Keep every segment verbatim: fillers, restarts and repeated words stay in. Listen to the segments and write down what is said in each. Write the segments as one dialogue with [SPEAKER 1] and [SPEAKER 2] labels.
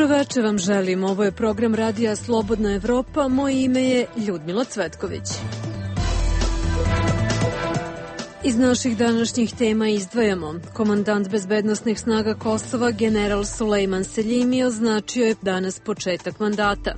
[SPEAKER 1] Dobro večer vam želim. Ovo je program radija Slobodna Evropa. Moje ime je Ljudmila Cvetković. Iz naših današnjih tema izdvajamo. Komandant bezbednosnih snaga Kosova, general Sulejman Seljimi, označio je danas početak mandata.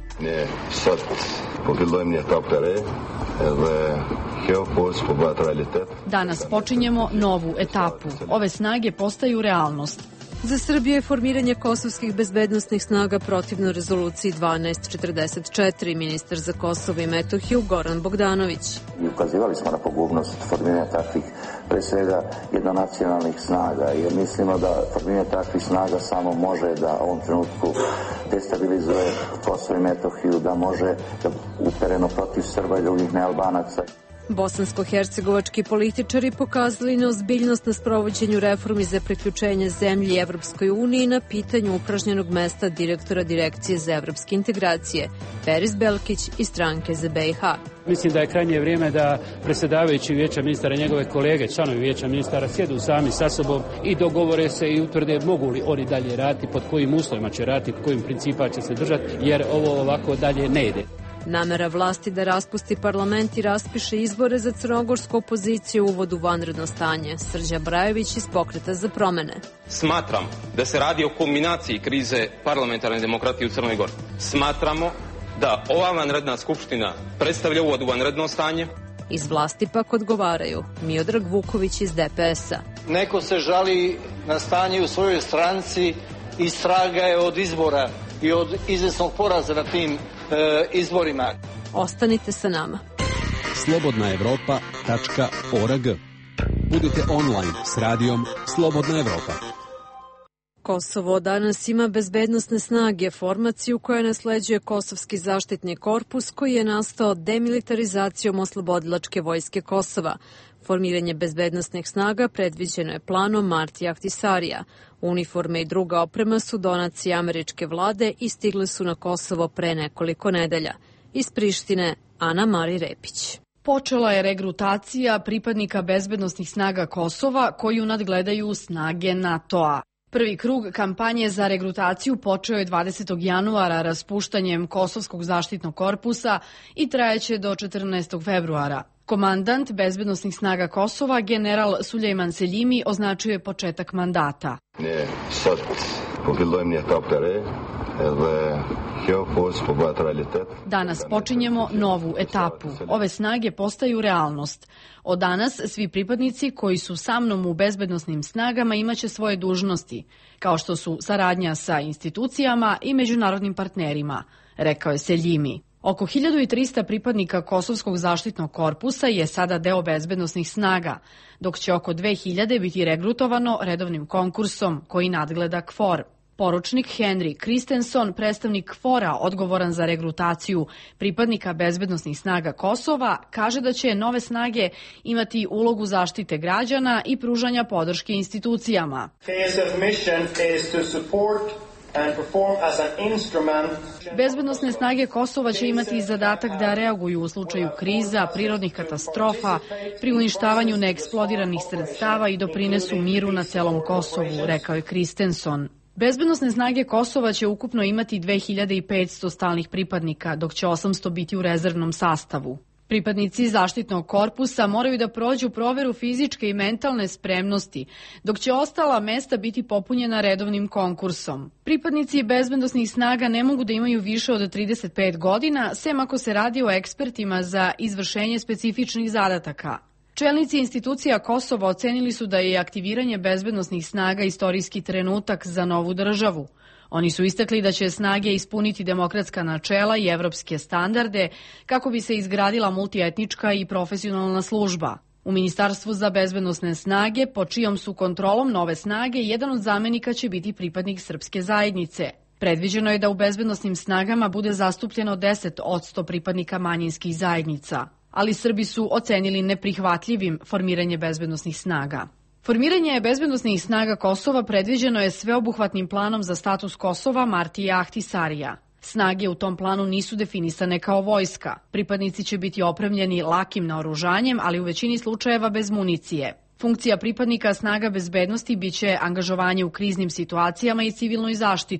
[SPEAKER 2] Danas počinjemo novu etapu. Ove snage postaju realnost.
[SPEAKER 1] Za Srbiju je formiranje kosovskih bezbednosnih snaga protivno rezoluciji dvanaest četrdeset četiri, ministar za Kosovo i Metohiju Goran Bogdanović.
[SPEAKER 3] I ukazivali smo na pogubnost formiranja takvih, pre svega, jednonacionalnih snaga, jer mislimo da formiranje takvih snaga samo može da u ovom trenutku destabilizuje Kosovo i Metohiju, da može da upereno protiv Srba i drugih nealbanaca.
[SPEAKER 1] Bosansko-hercegovački političari pokazali neozbiljnost na sprovođenju reformi za priključenje zemlji Evropskoj uniji na pitanju upražnjenog mesta direktora Direkcije za evropske integracije, Feris Belkić iz stranke za B i H.
[SPEAKER 4] Mislim da je krajnje vrijeme da predsjedavajući vijeća ministara i njegove kolege, članovi vijeća ministara, sjedu sami sa sobom i dogovore se i utvrde mogu li oni dalje raditi, pod kojim uslovima će raditi, pod kojim principa će se držati, jer ovo ovako dalje ne ide.
[SPEAKER 1] Namera vlasti da raspusti parlament i raspiše izbore za crnogorsku opoziciju uvod u vanredno stanje. Srđa Brajević iz Pokreta za promene.
[SPEAKER 5] Smatram da se radi o kombinaciji krize parlamentarne demokratije u Crnoj Gori. Smatramo da ova vanredna skupština predstavlja uvod u vanredno stanje.
[SPEAKER 1] Iz vlasti pak odgovaraju Miodrag Vuković iz D P S-a.
[SPEAKER 6] Neko se žali na stanje u svojoj stranci i straga je od izbora i od izvesnog poraza na tim e, izborima.
[SPEAKER 1] Ostanite sa nama.
[SPEAKER 7] slobodna evropa tačka org. Budite online s radijom Slobodna Evropa.
[SPEAKER 1] Kosovo danas ima bezbednosne snage, formaciju koja nasleđuje Kosovski zaštitni korpus koji je nastao demilitarizacijom oslobodilačke vojske Kosova. Formiranje bezbednosnih snaga predviđeno je planom Marti Ahtisarija. Uniforme i druga oprema su donacije američke vlade i stigle su na Kosovo pre nekoliko nedelja. Iz Prištine, Ana Mari Repić.
[SPEAKER 2] Počela je regrutacija pripadnika bezbednosnih snaga Kosova koju nadgledaju snage NATO-a. Prvi krug kampanje za regrutaciju počeo je dvadesetog januara raspuštanjem Kosovskog zaštitnog korpusa i trajeće do četrnaestog februara. Komandant bezbednosnih snaga Kosova, general Sulejman Seljimi, označio je početak mandata. Danas počinjemo novu etapu. Ove snage postaju realnost. Od danas svi pripadnici koji su sa mnom u bezbednosnim snagama imaće svoje dužnosti, kao što su saradnja sa institucijama i međunarodnim partnerima, rekao je Seljimi. Oko hiljadu trista pripadnika Kosovskog zaštitnog korpusa je sada deo bezbednosnih snaga, dok će oko dve hiljade biti regrutovano redovnim konkursom koji nadgleda K F O R. Poručnik Henry Kristenson, predstavnik K F O R-a odgovoran za regrutaciju pripadnika bezbednosnih snaga Kosova, kaže da će nove snage imati ulogu zaštite građana i pružanja podrške institucijama. Bezbednosne snage Kosova će imati zadatak da reaguju u slučaju kriza, prirodnih katastrofa, pri uništavanju neeksplodiranih sredstava i doprinesu miru na celom Kosovu, rekao je Kristenson. Bezbednosne snage Kosova će ukupno imati dve hiljade petsto stalnih pripadnika, dok će osamsto biti u rezervnom sastavu. Pripadnici zaštitnog korpusa moraju da prođu proveru fizičke i mentalne spremnosti, dok će ostala mesta biti popunjena redovnim konkursom. Pripadnici bezbednosnih snaga ne mogu da imaju više od trideset pet godina, sem ako se radi o ekspertima za izvršenje specifičnih zadataka. Čelnici institucija Kosova ocenili su da je aktiviranje bezbednosnih snaga istorijski trenutak za novu državu. Oni su istakli da će snage ispuniti demokratska načela i evropske standarde kako bi se izgradila multietnička i profesionalna služba. U Ministarstvu za bezbednosne snage, pod čijom su kontrolom nove snage, jedan od zamenika će biti pripadnik srpske zajednice. Predviđeno je da u bezbednosnim snagama bude zastupljeno deset posto pripadnika manjinskih zajednica, ali Srbi su ocenili neprihvatljivim formiranje bezbednosnih snaga. Formiranje bezbednosnih snaga Kosova predviđeno je sveobuhvatnim planom za status Kosova Martija Ahtisarija. Snage u tom planu nisu definisane kao vojska. Pripadnici će biti opremljeni lakim naoružanjem, ali u većini slučajeva bez municije. Funkcija pripadnika snaga bezbednosti biće angažovanje u kriznim situacijama i civilnoj zaštiti.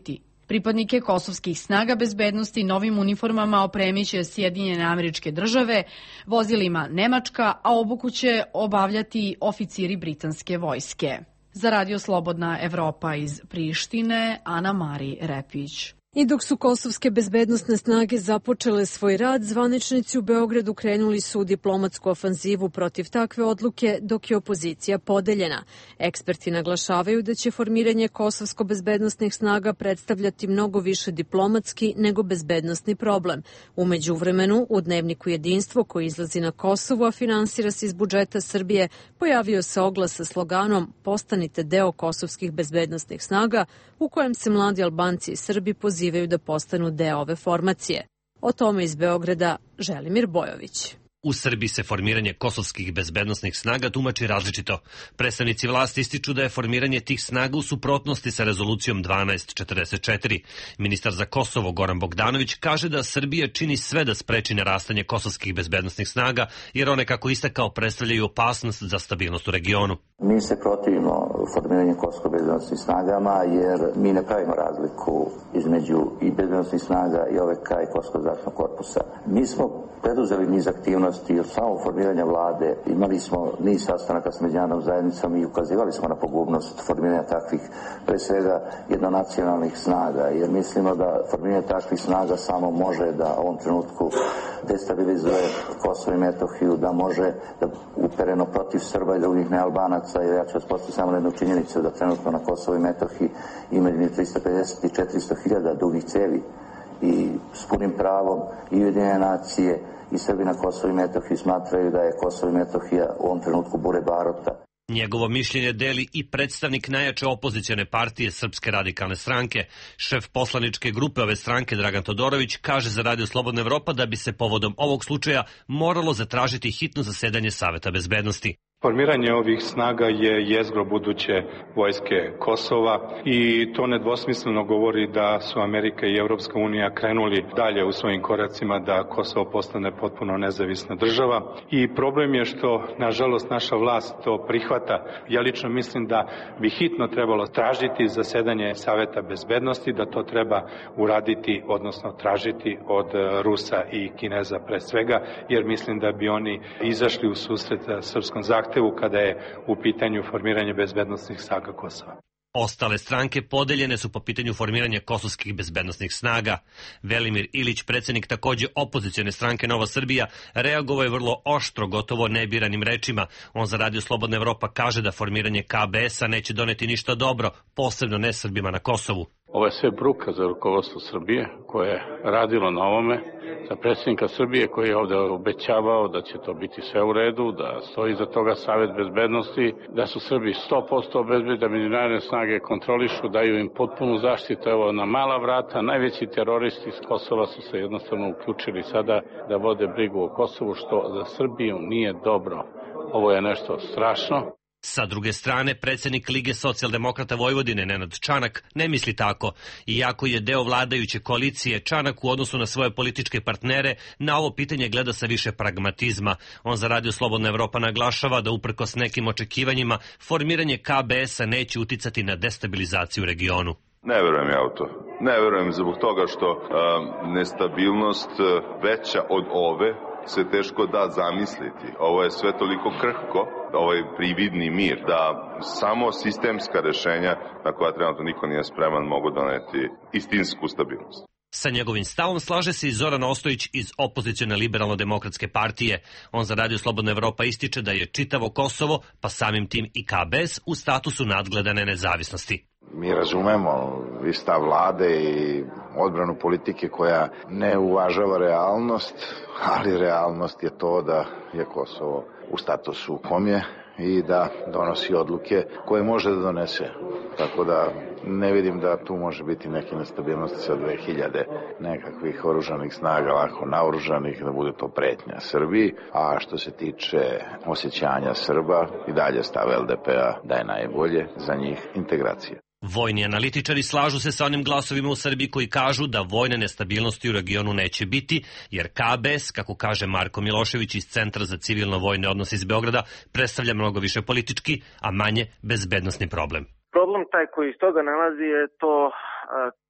[SPEAKER 2] Pripadnike kosovskih snaga bezbednosti novim uniformama opremiće Sjedinjene Američke Države, vozilima Nemačka, a obuku će obavljati oficiri britanske vojske. Za Radio Slobodna Evropa iz Prištine, Ana Mari Repić.
[SPEAKER 1] I dok su kosovske bezbednosne snage započele svoj rad, zvaničnici u Beogradu krenuli su u diplomatsku ofanzivu protiv takve odluke, dok je opozicija podeljena. Eksperti naglašavaju da će formiranje kosovsko-bezbednosnih snaga predstavljati mnogo više diplomatski nego bezbednosni problem. U međuvremenu, u dnevniku Jedinstvo, koji izlazi na Kosovu, a finansira se iz budžeta Srbije, pojavio se oglas sa sloganom "Postanite deo kosovskih bezbednosnih snaga", u kojem se mladi Albanci i Srbi pozivaju da postanu deo ove formacije. O tome iz Beograda Želimir Bojović.
[SPEAKER 8] U Srbiji se formiranje kosovskih bezbednosnih snaga tumači različito. Predstavnici vlasti ističu da je formiranje tih snaga u suprotnosti sa rezolucijom dvanaest četrdeset četiri. Ministar za Kosovo Goran Bogdanović kaže da Srbija čini sve da spreči narastanje kosovskih bezbednosnih snaga, jer one, kako istakao, predstavljaju opasnost za stabilnost u regionu.
[SPEAKER 3] Mi se protivimo formiranju kosovsko-bezbednosnih snagama, jer mi ne pravimo razliku između i bezbednosnih snaga i O V K i Kosovskog zaštitnog korpusa. Mi smo preduzeli niz aktivnosti od samog formiranja vlade, imali smo niz sastanaka s međunarodnom zajednicom i ukazivali smo na pogubnost formiranja takvih, pre svega, jednonacionalnih snaga, jer mislimo da formiranje takvih snaga samo može da u ovom trenutku destabilizuje Kosovo i Metohiju, da može da upereno protiv Srba i drugih nealbanaca, jer ja ću vas postaviti samo jednu činjenicu da trenutno na Kosovo i Metohiji ima između trista pedeset i četiristo hiljada dugih cevi i s punim pravom i Ujedinjene nacije i Srbi na Kosovo i Metohiji smatraju da je Kosovo i Metohija u ovom trenutku bure barota.
[SPEAKER 8] Njegovo mišljenje deli i predstavnik najjače opozicione partije Srpske radikalne stranke. Šef poslaničke grupe ove stranke Dragan Todorović kaže za Radio Slobodna Evropa da bi se povodom ovog slučaja moralo zatražiti hitno zasedanje Saveta bezbednosti.
[SPEAKER 9] Formiranje ovih snaga je jezgro buduće vojske Kosova i to nedvosmisleno govori da su Amerika i Evropska unija krenuli dalje u svojim koracima da Kosovo postane potpuno nezavisna država. I problem je što, nažalost, naša vlast to prihvata. Ja lično mislim da bi hitno trebalo tražiti zasedanje Saveta bezbednosti, da to treba uraditi, odnosno tražiti od Rusa i Kineza pre svega, jer mislim da bi oni izašli u susret srpskom zahtevu kada je u pitanju formiranje bezbednosnih snaga Kosova.
[SPEAKER 8] Ostale stranke podeljene su po pitanju formiranja kosovskih bezbednosnih snaga. Velimir Ilić, predsjednik takođe opozicione stranke Nova Srbija, reagovao je vrlo oštro, gotovo nebiranim rečima. On za Radio Slobodna Evropa kaže da formiranje K B S-a neće doneti ništa dobro, posebno ne Srbima na Kosovu.
[SPEAKER 10] Ovo je sve bruka za rukovodstvo Srbije koje je radilo na ovome, za predsjednika Srbije koji je ovde obećavao da će to biti sve u redu, da stoji za toga Savet bezbednosti, da su Srbi sto posto obezbedni, da međunarodne snage kontrolišu, daju im potpunu zaštitu. Evo na mala vrata, najveći teroristi iz Kosova su se jednostavno uključili sada da vode brigu o Kosovu, što za Srbiju nije dobro. Ovo je nešto strašno.
[SPEAKER 8] Sa druge strane, predsjednik Lige socijaldemokrata Vojvodine Nenad Čanak ne misli tako. Iako je deo vladajuće koalicije, Čanak u odnosu na svoje političke partnere na ovo pitanje gleda sa više pragmatizma. On za Radio Slobodna Evropa naglašava da uprkos nekim očekivanjima formiranje K B S-a neće uticati na destabilizaciju u regionu.
[SPEAKER 11] Ne verujem ja u to. Ne verujem zbog toga što um, nestabilnost veća od ove se teško da zamisliti. Ovo je sve toliko krhko, ovaj prividni mir, da samo sistemska rešenja na koja trenutno niko nije spreman mogu doneti istinsku stabilnost.
[SPEAKER 8] Sa njegovim stavom slaže se i Zoran Ostojić iz opozicione liberalno-demokratske partije. On za Radio Slobodna Evropa ističe da je čitavo Kosovo, pa samim tim i K B S, u statusu nadgledane nezavisnosti.
[SPEAKER 12] Mi razumemo i stav vlade i odbranu politike koja ne uvažava realnost, ali realnost je to da je Kosovo u statusu kom je i da donosi odluke koje može da donese. Tako da ne vidim da tu može biti neke nestabilnosti sa dve hiljade nekakvih oružanih snaga, lako naoružanih, da bude to pretnja Srbiji. A što se tiče osjećanja Srba, i dalje stav L D P-a da je najbolje za njih integracija.
[SPEAKER 8] Vojni analitičari slažu se sa onim glasovima u Srbiji koji kažu da vojne nestabilnosti u regionu neće biti, jer K B S, kako kaže Marko Milošević iz Centra za civilno-vojne odnose iz Beograda, predstavlja mnogo više politički, a manje bezbednosni problem.
[SPEAKER 13] Problem taj koji iz toga nalazi je to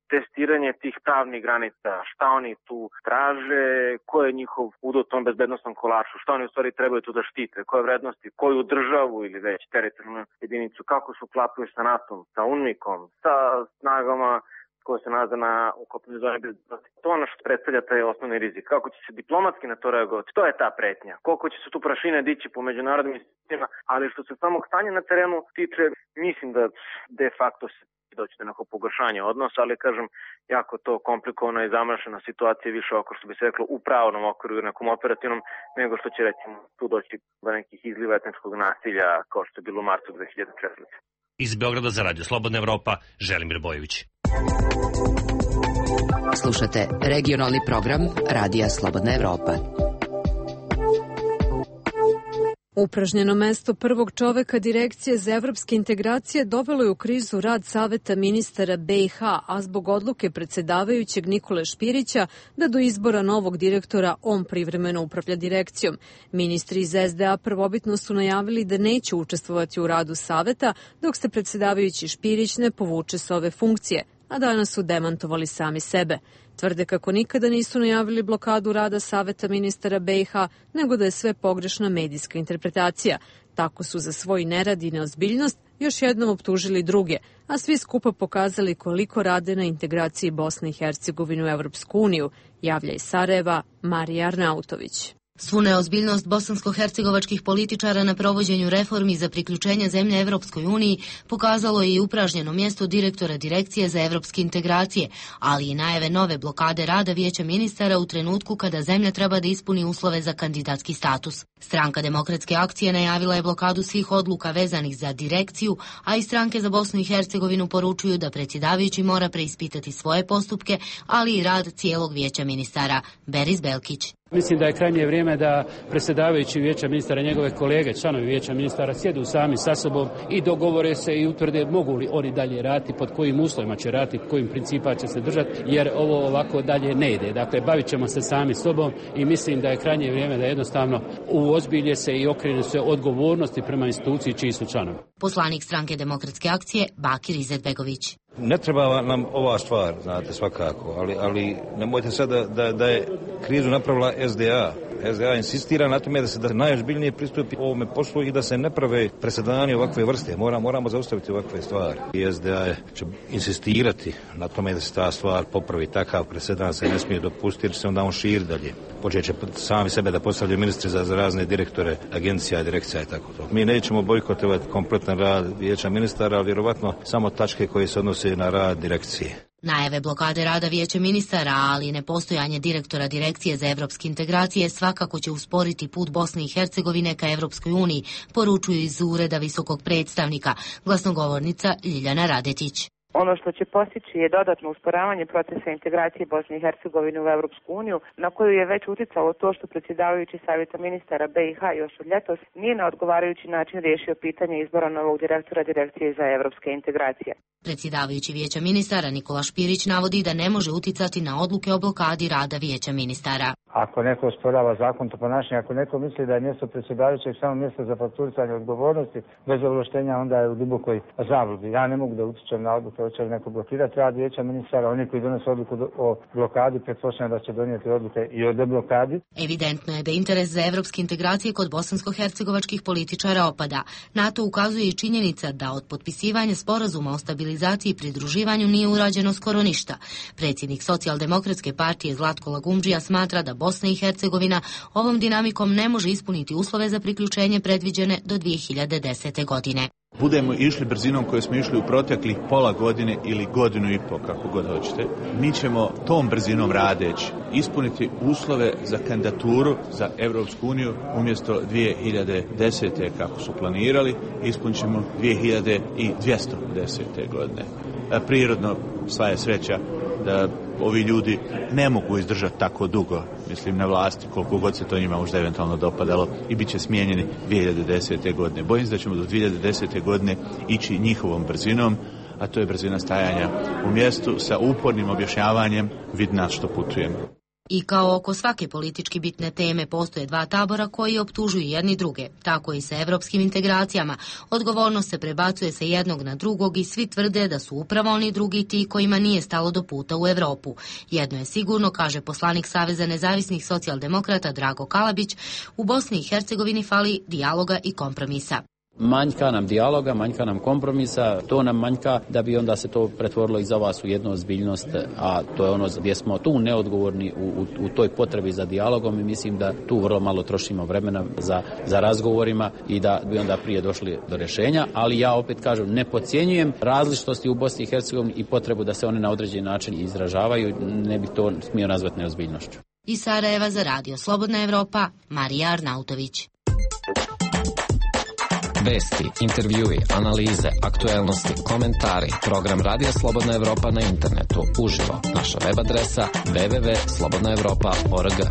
[SPEAKER 13] testiranje tih pravnih granica, šta oni tu traže, ko je njihov udeo u tom bezbednostnom kolaču, šta oni u stvari trebaju tu da štite, koje vrednosti, koju državu ili već teritorijalnu jedinicu, kako su klapaju sa NATO-om, sa UNMIK-om, sa snagama koje se nalaze na ukopnoj zoni bezbednosti. To ono što predstavlja taj osnovni rizik. Kako će se diplomatski na to reagovati, to je ta pretnja. Koliko će se tu prašine dići po međunarodnim institucijama, ali što se samog stanja na terenu tiče, mislim da de facto se doći do nekog pogoršanja odnosa, ali kažem, jako to komplikovana i zamršena situacija, više oko što bi se reklo u pravnom okviru i nekom operativnom, nego što će recimo tu doći do nekih izliva etničkog nasilja, kao što je bilo u martu dve hiljade četvrte.
[SPEAKER 8] Iz Beograda za Radio Slobodna Evropa, Želimir Bojović.
[SPEAKER 14] Slušate regionalni program Radija Slobodna Evropa.
[SPEAKER 1] Upražnjeno mesto prvog čoveka Direkcije za evropske integracije dovelo je u krizu rad Saveta ministara B i H, a zbog odluke predsjedavajućeg Nikole Špirića da do izbora novog direktora on privremeno upravlja direkcijom. Ministri iz S D A prvobitno su najavili da neće učestvovati u radu Saveta dok se predsjedavajući Špirić ne povuče s ove funkcije, a danas su demantovali sami sebe. Tvrde kako nikada nisu najavili blokadu rada Saveta ministara B i H, nego da je sve pogrešna medijska interpretacija. Tako su za svoj nerad i neozbiljnost još jednom optužili druge, a svi skupa pokazali koliko rade na integraciji Bosne i Hercegovine u Evropsku uniju, javlja iz Sarajeva Marija Arnautović.
[SPEAKER 15] Svu neozbiljnost bosansko-hercegovačkih političara na provođenju reformi za priključenje zemlje Evropskoj uniji pokazalo je i upražnjeno mjesto direktora Direkcije za evropske integracije, ali i najave nove blokade rada Vijeća ministara u trenutku kada zemlja treba da ispuni uslove za kandidatski status. Stranka Demokratske akcije najavila je blokadu svih odluka vezanih za direkciju, a i stranke za Bosnu i Hercegovinu poručuju da predsjedavajući mora preispitati svoje postupke, ali i rad cijelog Vijeća ministara. Beris Belkić.
[SPEAKER 4] Mislim da je krajnje vrijeme da predsjedavajući Vijeća ministara i njegove kolege, članovi Vijeća ministara, sjedu sami sa sobom i dogovore se i utvrde mogu li oni dalje raditi, pod kojim uslovima će raditi, kojim principa će se držati, jer ovo ovako dalje ne ide. Dakle, bavit ćemo se sami sobom i mislim da je krajnje vrijeme da jednostavno uozbilje se i okrene se odgovornosti prema instituciji čiji su članovi.
[SPEAKER 15] Poslanik stranke Demokratske akcije Bakir Izetbegović.
[SPEAKER 16] Ne treba nam ova stvar, znate, svakako, ali, ali nemojte sad da, da, da je krizu napravila S D A. S D A insistira na tome da se da najozbiljnije pristupi ovome poslu i da se ne prave presedani ovakve vrste. Moramo, moramo zaustaviti ovakve stvari. I S D A će insistirati na tome da se ta stvar popravi, takav presedan se ne smije dopustiti jer se onda on širi dalje. Počet će sami sebe da postavljaju ministri za, za razne direktore agencija, direkcija i tako to. Mi nećemo bojkotovati kompletan rad Vijeća ministara, ali vjerovatno samo tačke koje se odnose na rad direkcije.
[SPEAKER 15] Najave blokade rada Vijeća ministara, ali i nepostojanje direktora Direkcije za evropske integracije svakako će usporiti put Bosne i Hercegovine ka Evropskoj uniji, poručuju iz Ureda visokog predstavnika, glasnogovornica Ljiljana Radetić.
[SPEAKER 17] Ono što će postići je dodatno usporavanje procesa integracije Bosne i Hercegovine u Evropsku uniju, na koju je već uticalo to što predsjedavajući Savjeta ministara B i H još od ljetos nije na odgovarajući način riješio pitanje izbora novog direktora Direkcije za evropske integracije.
[SPEAKER 15] Predsjedavajući Vijeća ministara Nikola Špirić navodi da ne može uticati na odluke o blokadi rada Vijeća ministara.
[SPEAKER 18] Ako neko osporava zakonito ponašanje, ako neko misli da je mjesto predsjedavajućeg samo mjesto za fakturisanje odgovornosti bez ovlaštenja, onda je u dubokoj zabludi. Ja ne mogu da utičem na odluke, hoće li neko blokirati rad Vijeća ministara, oni koji donose odluku o blokadi, pretpostavljam da će donijeti odluke i o deblokadi.
[SPEAKER 15] Evidentno je da interes za evropske integracije kod bosansko-hercegovačkih političara opada. Na to ukazuje i činjenica da od potpisivanja sporazuma o stabilizaciji i pridruživanju nije urađeno skoro ništa. Predsjednik Socijaldemokratske partije Zlatko Lagumdžija smatra da Bosna i Hercegovina ovom dinamikom ne može ispuniti uslove za priključenje predviđene do dvije hiljade desete. godine.
[SPEAKER 19] Budemo išli brzinom koju smo išli u proteklih pola godine ili godinu i pol, kako god hoćete, mi ćemo tom brzinom radeći ispuniti uslove za kandidaturu za Evropsku uniju umjesto dvije hiljade desete. kako su planirali, ispunit ćemo dvije hiljade dvjesto desete. godine. Prirodno, sva je sreća da ovi ljudi ne mogu izdržati tako dugo, mislim, na vlasti, koliko god se to njima možda eventualno dopadalo, i bit će smijenjeni dvije hiljade desete. godine. Bojim se da ćemo do dvije hiljade desete. godine ići njihovom brzinom, a to je brzina stajanja u mjestu sa upornim objašnjavanjem vid nas što putujemo.
[SPEAKER 15] I kao oko svake politički bitne teme postoje dva tabora koji optužuju jedni druge. Tako i sa evropskim integracijama. Odgovornost se prebacuje sa jednog na drugog i svi tvrde da su upravo oni drugi ti kojima nije stalo do puta u Evropu. Jedno je sigurno, kaže poslanik Saveza nezavisnih socijaldemokrata Drago Kalabić, u Bosni i Hercegovini fali dijaloga i kompromisa.
[SPEAKER 20] Manjka nam dijaloga, manjka nam kompromisa, to nam manjka da bi onda se to pretvorilo i za vas u jednu ozbiljnost, a to je ono gdje smo tu neodgovorni u, u, u toj potrebi za dijalogom i mislim da tu vrlo malo trošimo vremena za, za razgovorima i da bi onda prije došli do rješenja, ali ja opet kažem, ne podcjenjujem različitosti u Bosni i Hercegovini i potrebu da se one na određeni način izražavaju, ne bi to smio nazvati neozbiljnošću.
[SPEAKER 15] Iz Sarajeva za Radio Slobodna Evropa, Marija Arnautović.
[SPEAKER 21] Vesti, intervjui, analize, aktuelnosti, komentari. Program Radija Slobodna Evropa na internetu. Uživo. Naša web adresa w w w tačka slobodna evropa tačka org.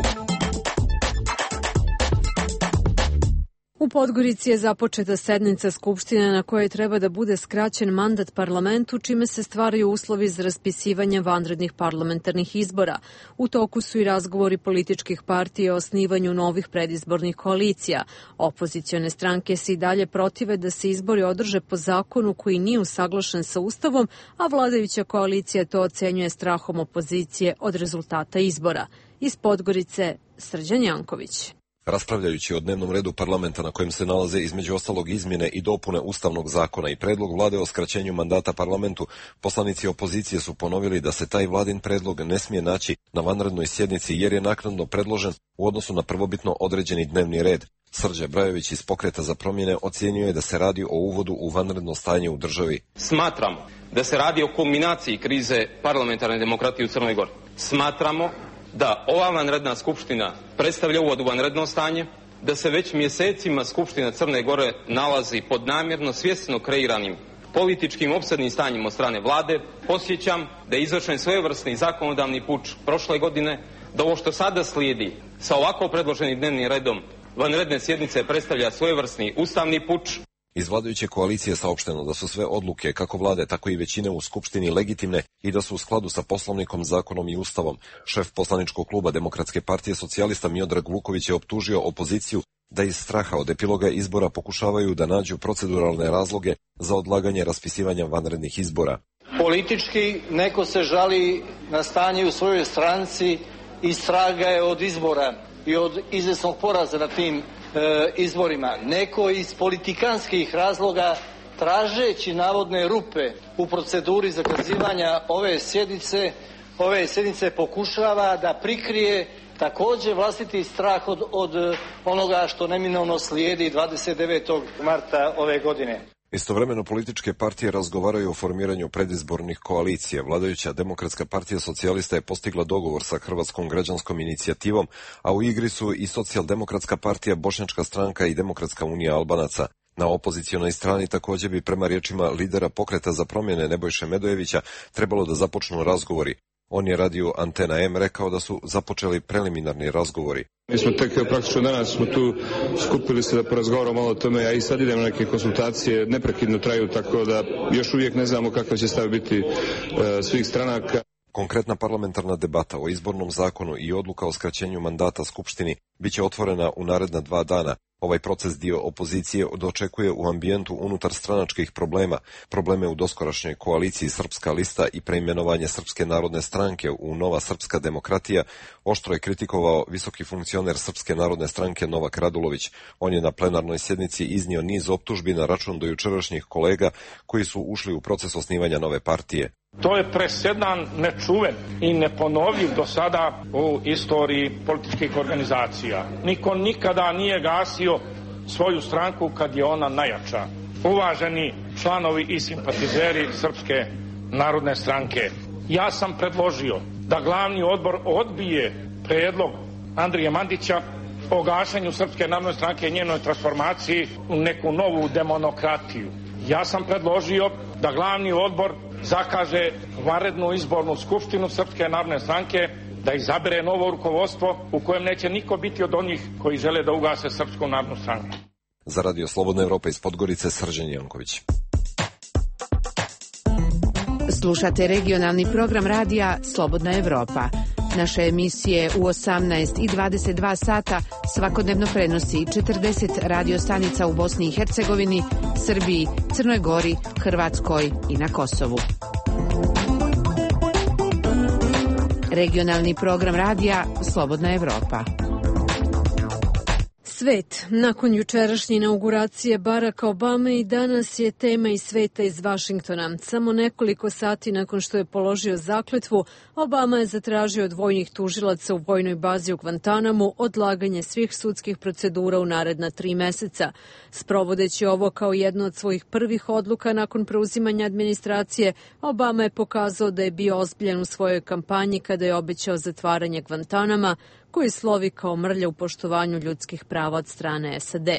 [SPEAKER 1] U Podgorici je započeta sednica Skupštine na kojoj treba da bude skraćen mandat parlamentu, čime se stvaraju uslovi za raspisivanje vanrednih parlamentarnih izbora. U toku su i razgovori političkih partija o osnivanju novih predizbornih koalicija. Opozicione stranke se i dalje protive da se izbori održe po zakonu koji nije usaglašen sa Ustavom, a vladajuća koalicija to ocenjuje strahom opozicije od rezultata izbora. Iz Podgorice, Srđan Janković.
[SPEAKER 22] Raspravljajući o dnevnom redu parlamenta na kojem se nalaze između ostalog izmjene i dopune Ustavnog zakona i predlog vlade o skraćenju mandata parlamentu, poslanici opozicije su ponovili da se taj vladin predlog ne smije naći na vanrednoj sjednici jer je naknadno predložen u odnosu na prvobitno određeni dnevni red. Srđa Brajović iz Pokreta za promjene ocjenjuje da se radi o uvodu u vanredno stanje u državi.
[SPEAKER 5] Smatramo da se radi o kulminaciji krize parlamentarne demokratije u Crnoj Gori. Smatramo da ova vanredna skupština predstavlja uvod u vanredno stanje, da se već mjesecima Skupština Crne Gore nalazi pod namjerno svjesno kreiranim političkim opsadnim stanjem od strane vlade. Posjećam da je izvršen svojevrsni zakonodavni puč prošle godine, da ovo što sada slijedi sa ovako predloženim dnevnim redom vanredne sjednice predstavlja svojevrsni ustavni puč.
[SPEAKER 22] Iz vladajuće koalicije saopšteno da su sve odluke, kako vlade, tako i većine u Skupštini, legitimne i da su u skladu sa Poslovnikom, zakonom i Ustavom. Šef poslaničkog kluba Demokratske partije socijalista Miodrag Vuković je optužio opoziciju da iz straha od epiloga izbora pokušavaju da nađu proceduralne razloge za odlaganje raspisivanja vanrednih izbora.
[SPEAKER 6] Politički neko se žali na stanje u svojoj stranci i straga je od izbora i od izvesnog poraza na tim E, izborima. Neko iz politikanskih razloga, tražeći navodne rupe u proceduri zakazivanja ove sjednice, ove sjednice pokušava da prikrije također vlastiti strah od, od onoga što neminovno slijedi dvadeset devetog marta ove godine.
[SPEAKER 22] Istovremeno političke partije razgovaraju o formiranju predizbornih koalicija. Vladajuća Demokratska partija socijalista je postigla dogovor sa Hrvatskom građanskom inicijativom, a u igri su i Socijaldemokratska partija, Bošnjačka stranka i Demokratska unija Albanaca. Na opozicionoj strani također bi prema riječima lidera Pokreta za promjene Nebojše Medojevića trebalo da započnu razgovori. On je radiju Antena M rekao da su započeli preliminarni razgovori.
[SPEAKER 23] Mi smo tek praktično danas smo tu skupili se da porazgovaramo malo o tome, a i sad idemo na neke konsultacije, neprekidno traju, tako da još uvijek ne znamo kakav će stav biti e, svih stranaka.
[SPEAKER 22] Konkretna parlamentarna debata o izbornom zakonu i odluka o skraćenju mandata Skupštini biće otvorena u naredna dva dana. Ovaj proces dio opozicije dočekuje u ambijentu unutar stranačkih problema, probleme u doskorašnjoj koaliciji Srpska lista i preimenovanje Srpske narodne stranke u Nova srpska demokratija. Oštro je kritikovao visoki funkcioner Srpske narodne stranke Novak Radulović. On je na plenarnoj sjednici iznio niz optužbi na račun dojučerašnjih kolega koji su ušli u proces osnivanja nove partije.
[SPEAKER 24] To je presedan nečuven i neponovljiv do sada u istoriji političkih organizacija. Niko nikada nije gasio svoju stranku kad je ona najjača. Uvaženi članovi i simpatizeri Srpske narodne stranke, ja sam predložio da glavni odbor odbije predlog Andrije Mandića o gašenju Srpske narodne stranke i njenoj transformaciji u neku novu demonokratiju. Ja sam predložio da glavni odbor zakaže vanrednu izbornu skupštinu Srpske narodne stranke, da izabere novo rukovodstvo u kojem neće niko biti od onih koji žele da ugase Srpsku narodnu stranku.
[SPEAKER 22] Za Radio Slobodna Evropa iz Podgorice, Srđan Janković.
[SPEAKER 25] Slušate regionalni program radija Slobodna Evropa.
[SPEAKER 2] Naše emisije u osamnaest i dvadeset dva sata svakodnevno prenosi četrdeset radio stanica u Bosni i Hercegovini, Srbiji, Crnoj Gori, Hrvatskoj i na Kosovu. Regionalni program radija Slobodna Evropa.
[SPEAKER 1] Svet. Nakon jučerašnje inauguracije Baracka Obame i danas je tema iz sveta iz Vašingtona. Samo nekoliko sati nakon što je položio zakletvu, Obama je zatražio od vojnih tužilaca u vojnoj bazi u Guantanamu odlaganje svih sudskih procedura u naredna tri meseca. Sprovodeći ovo kao jednu od svojih prvih odluka nakon preuzimanja administracije, Obama je pokazao da je bio ozbiljan u svojoj kampanji kada je obećao zatvaranje Guantanama, koji slovi kao mrlja u poštovanju ljudskih prava od strane S A D.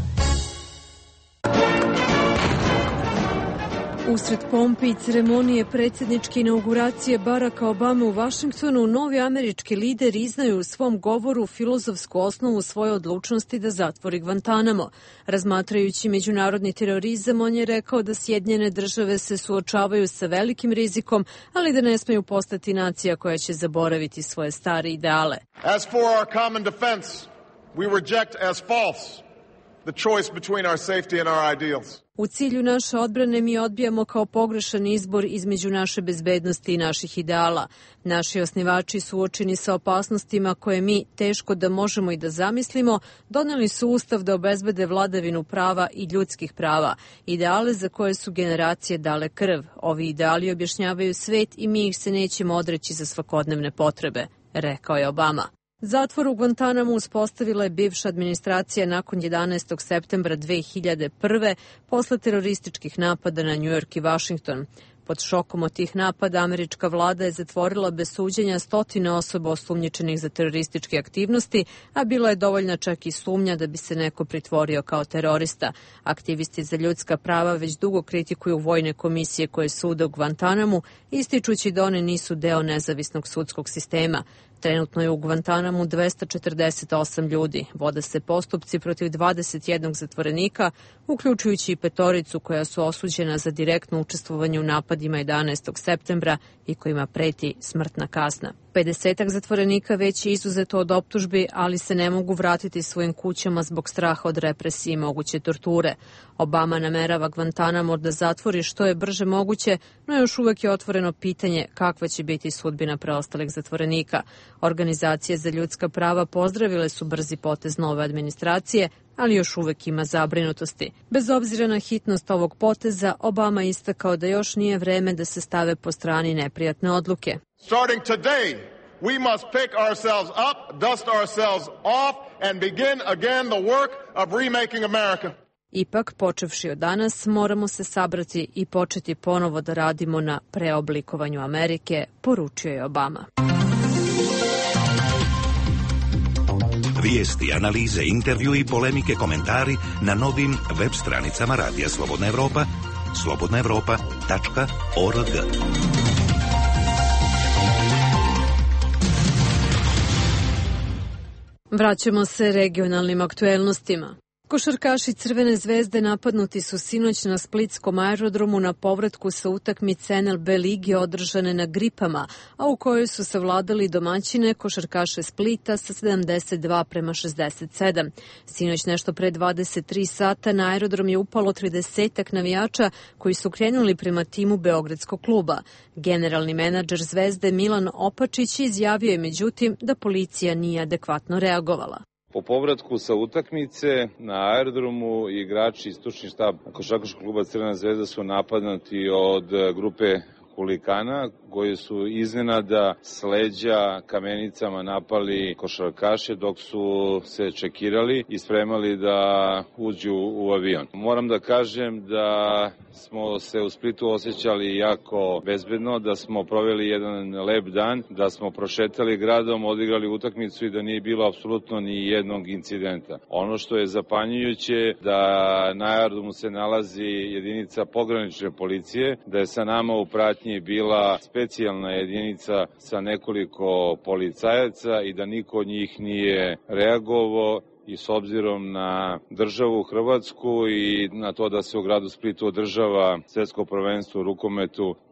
[SPEAKER 1] Usred pompe i ceremonije predsjedničke inauguracije Baracka Obame u Vašingtonu, novi američki lideri iznaju u svom govoru filozofsku osnovu svoje odlučnosti da zatvori Guantanamo. Razmatrajući međunarodni terorizam, on je rekao da Sjedinjene države se suočavaju sa velikim rizikom, ali da ne smeju postati nacija koja će zaboraviti svoje stare ideale.
[SPEAKER 3] As for our common defense, we reject as false the choice between our safety and our ideals.
[SPEAKER 1] U cilju naše odbrane mi odbijamo kao pogrešan izbor između naše bezbednosti i naših ideala. Naši osnivači, suočeni sa opasnostima koje mi, teško da možemo i da zamislimo, doneli su ustav da obezbede vladavinu prava i ljudskih prava, ideale za koje su generacije dale krv. Ovi ideali objašnjavaju svet i mi ih se nećemo odreći za svakodnevne potrebe, rekao je Obama. Zatvor u Guantanamu uspostavila je bivša administracija nakon jedanaestog septembra dve hiljade prve. posle terorističkih napada na New York i Washington. Pod šokom od tih napada američka vlada je zatvorila bez suđenja stotine osoba osumnjičenih za terorističke aktivnosti, a bila je dovoljna čak i sumnja da bi se neko pritvorio kao terorista. Aktivisti za ljudska prava već dugo kritikuju vojne komisije koje sude u Guantanamu, ističući da one nisu deo nezavisnog sudskog sistema. Trenutno je u Guantanamu dvesta četrdeset osam ljudi. Vode se postupci protiv dvadeset jednog zatvorenika, uključujući i petoricu koja su osuđena za direktno učestvovanje u napadima jedanaestog septembra i kojima preti smrtna kazna. pedesetak zatvorenika već je izuzeto od optužbi, ali se ne mogu vratiti svojim kućama zbog straha od represije i moguće torture. Obama namerava Guantanamo da zatvori što je brže moguće, no još uvek je otvoreno pitanje kakva će biti sudbina preostalih zatvorenika. Organizacije za ljudska prava pozdravile su brzi potez nove administracije, ali još uvek ima zabrinutosti. Bez obzira na hitnost ovog poteza, Obama je istakao da još nije vreme da se stave po strani neprijatne odluke.
[SPEAKER 3] Starting today, we must pick ourselves up, dust ourselves off and begin again the work of remaking America.
[SPEAKER 1] Ipak, počevši od danas, moramo se sabrati i početi ponovo da radimo na preoblikovanju Amerike, poručio je Obama.
[SPEAKER 7] Vijesti, analize, intervju i polemike, komentari na novim web stranicama Radija Slobodna Evropa, slobodna evropa tačka org.
[SPEAKER 1] Vraćamo se regionalnim aktuelnostima. Košarkaši Crvene zvezde napadnuti su sinoć na splitskom aerodromu na povratku sa utakmice N L B lige održane na Gripama, a u kojoj su savladali domaćine košarkaše Splita sa sedamdeset dva prema šezdeset sedam. Sinoć nešto pre dvadeset tri sata na aerodrom je upalo tridesetak navijača koji su krenuli prema timu Beogradskog kluba. Generalni menadžer Zvezde Milan Opačić izjavio je međutim da policija nije adekvatno reagovala.
[SPEAKER 9] Po povratku sa utakmice na aerodromu igrači i stručni štab košarkaškog kluba Crvena zvezda su napadnuti od grupe huligana koji su iznenada s leđa kamenicama napali košarkaše dok su se čekirali i spremali da uđu u avion. Moram da kažem da smo se u Splitu osjećali jako bezbedno, da smo proveli jedan lep dan, da smo prošetali gradom, odigrali utakmicu i da nije bilo apsolutno ni jednog incidenta. Ono što je zapanjujuće da na aerodromu se nalazi jedinica pogranične policije, da je sa nama u pratnji bila specijalna jedinica sa nekoliko policajaca i da niko od njih nije reagovao. I s obzirom na državu Hrvatsku i na to da se u gradu Splitu održava svetsko prvenstvo u rukometu,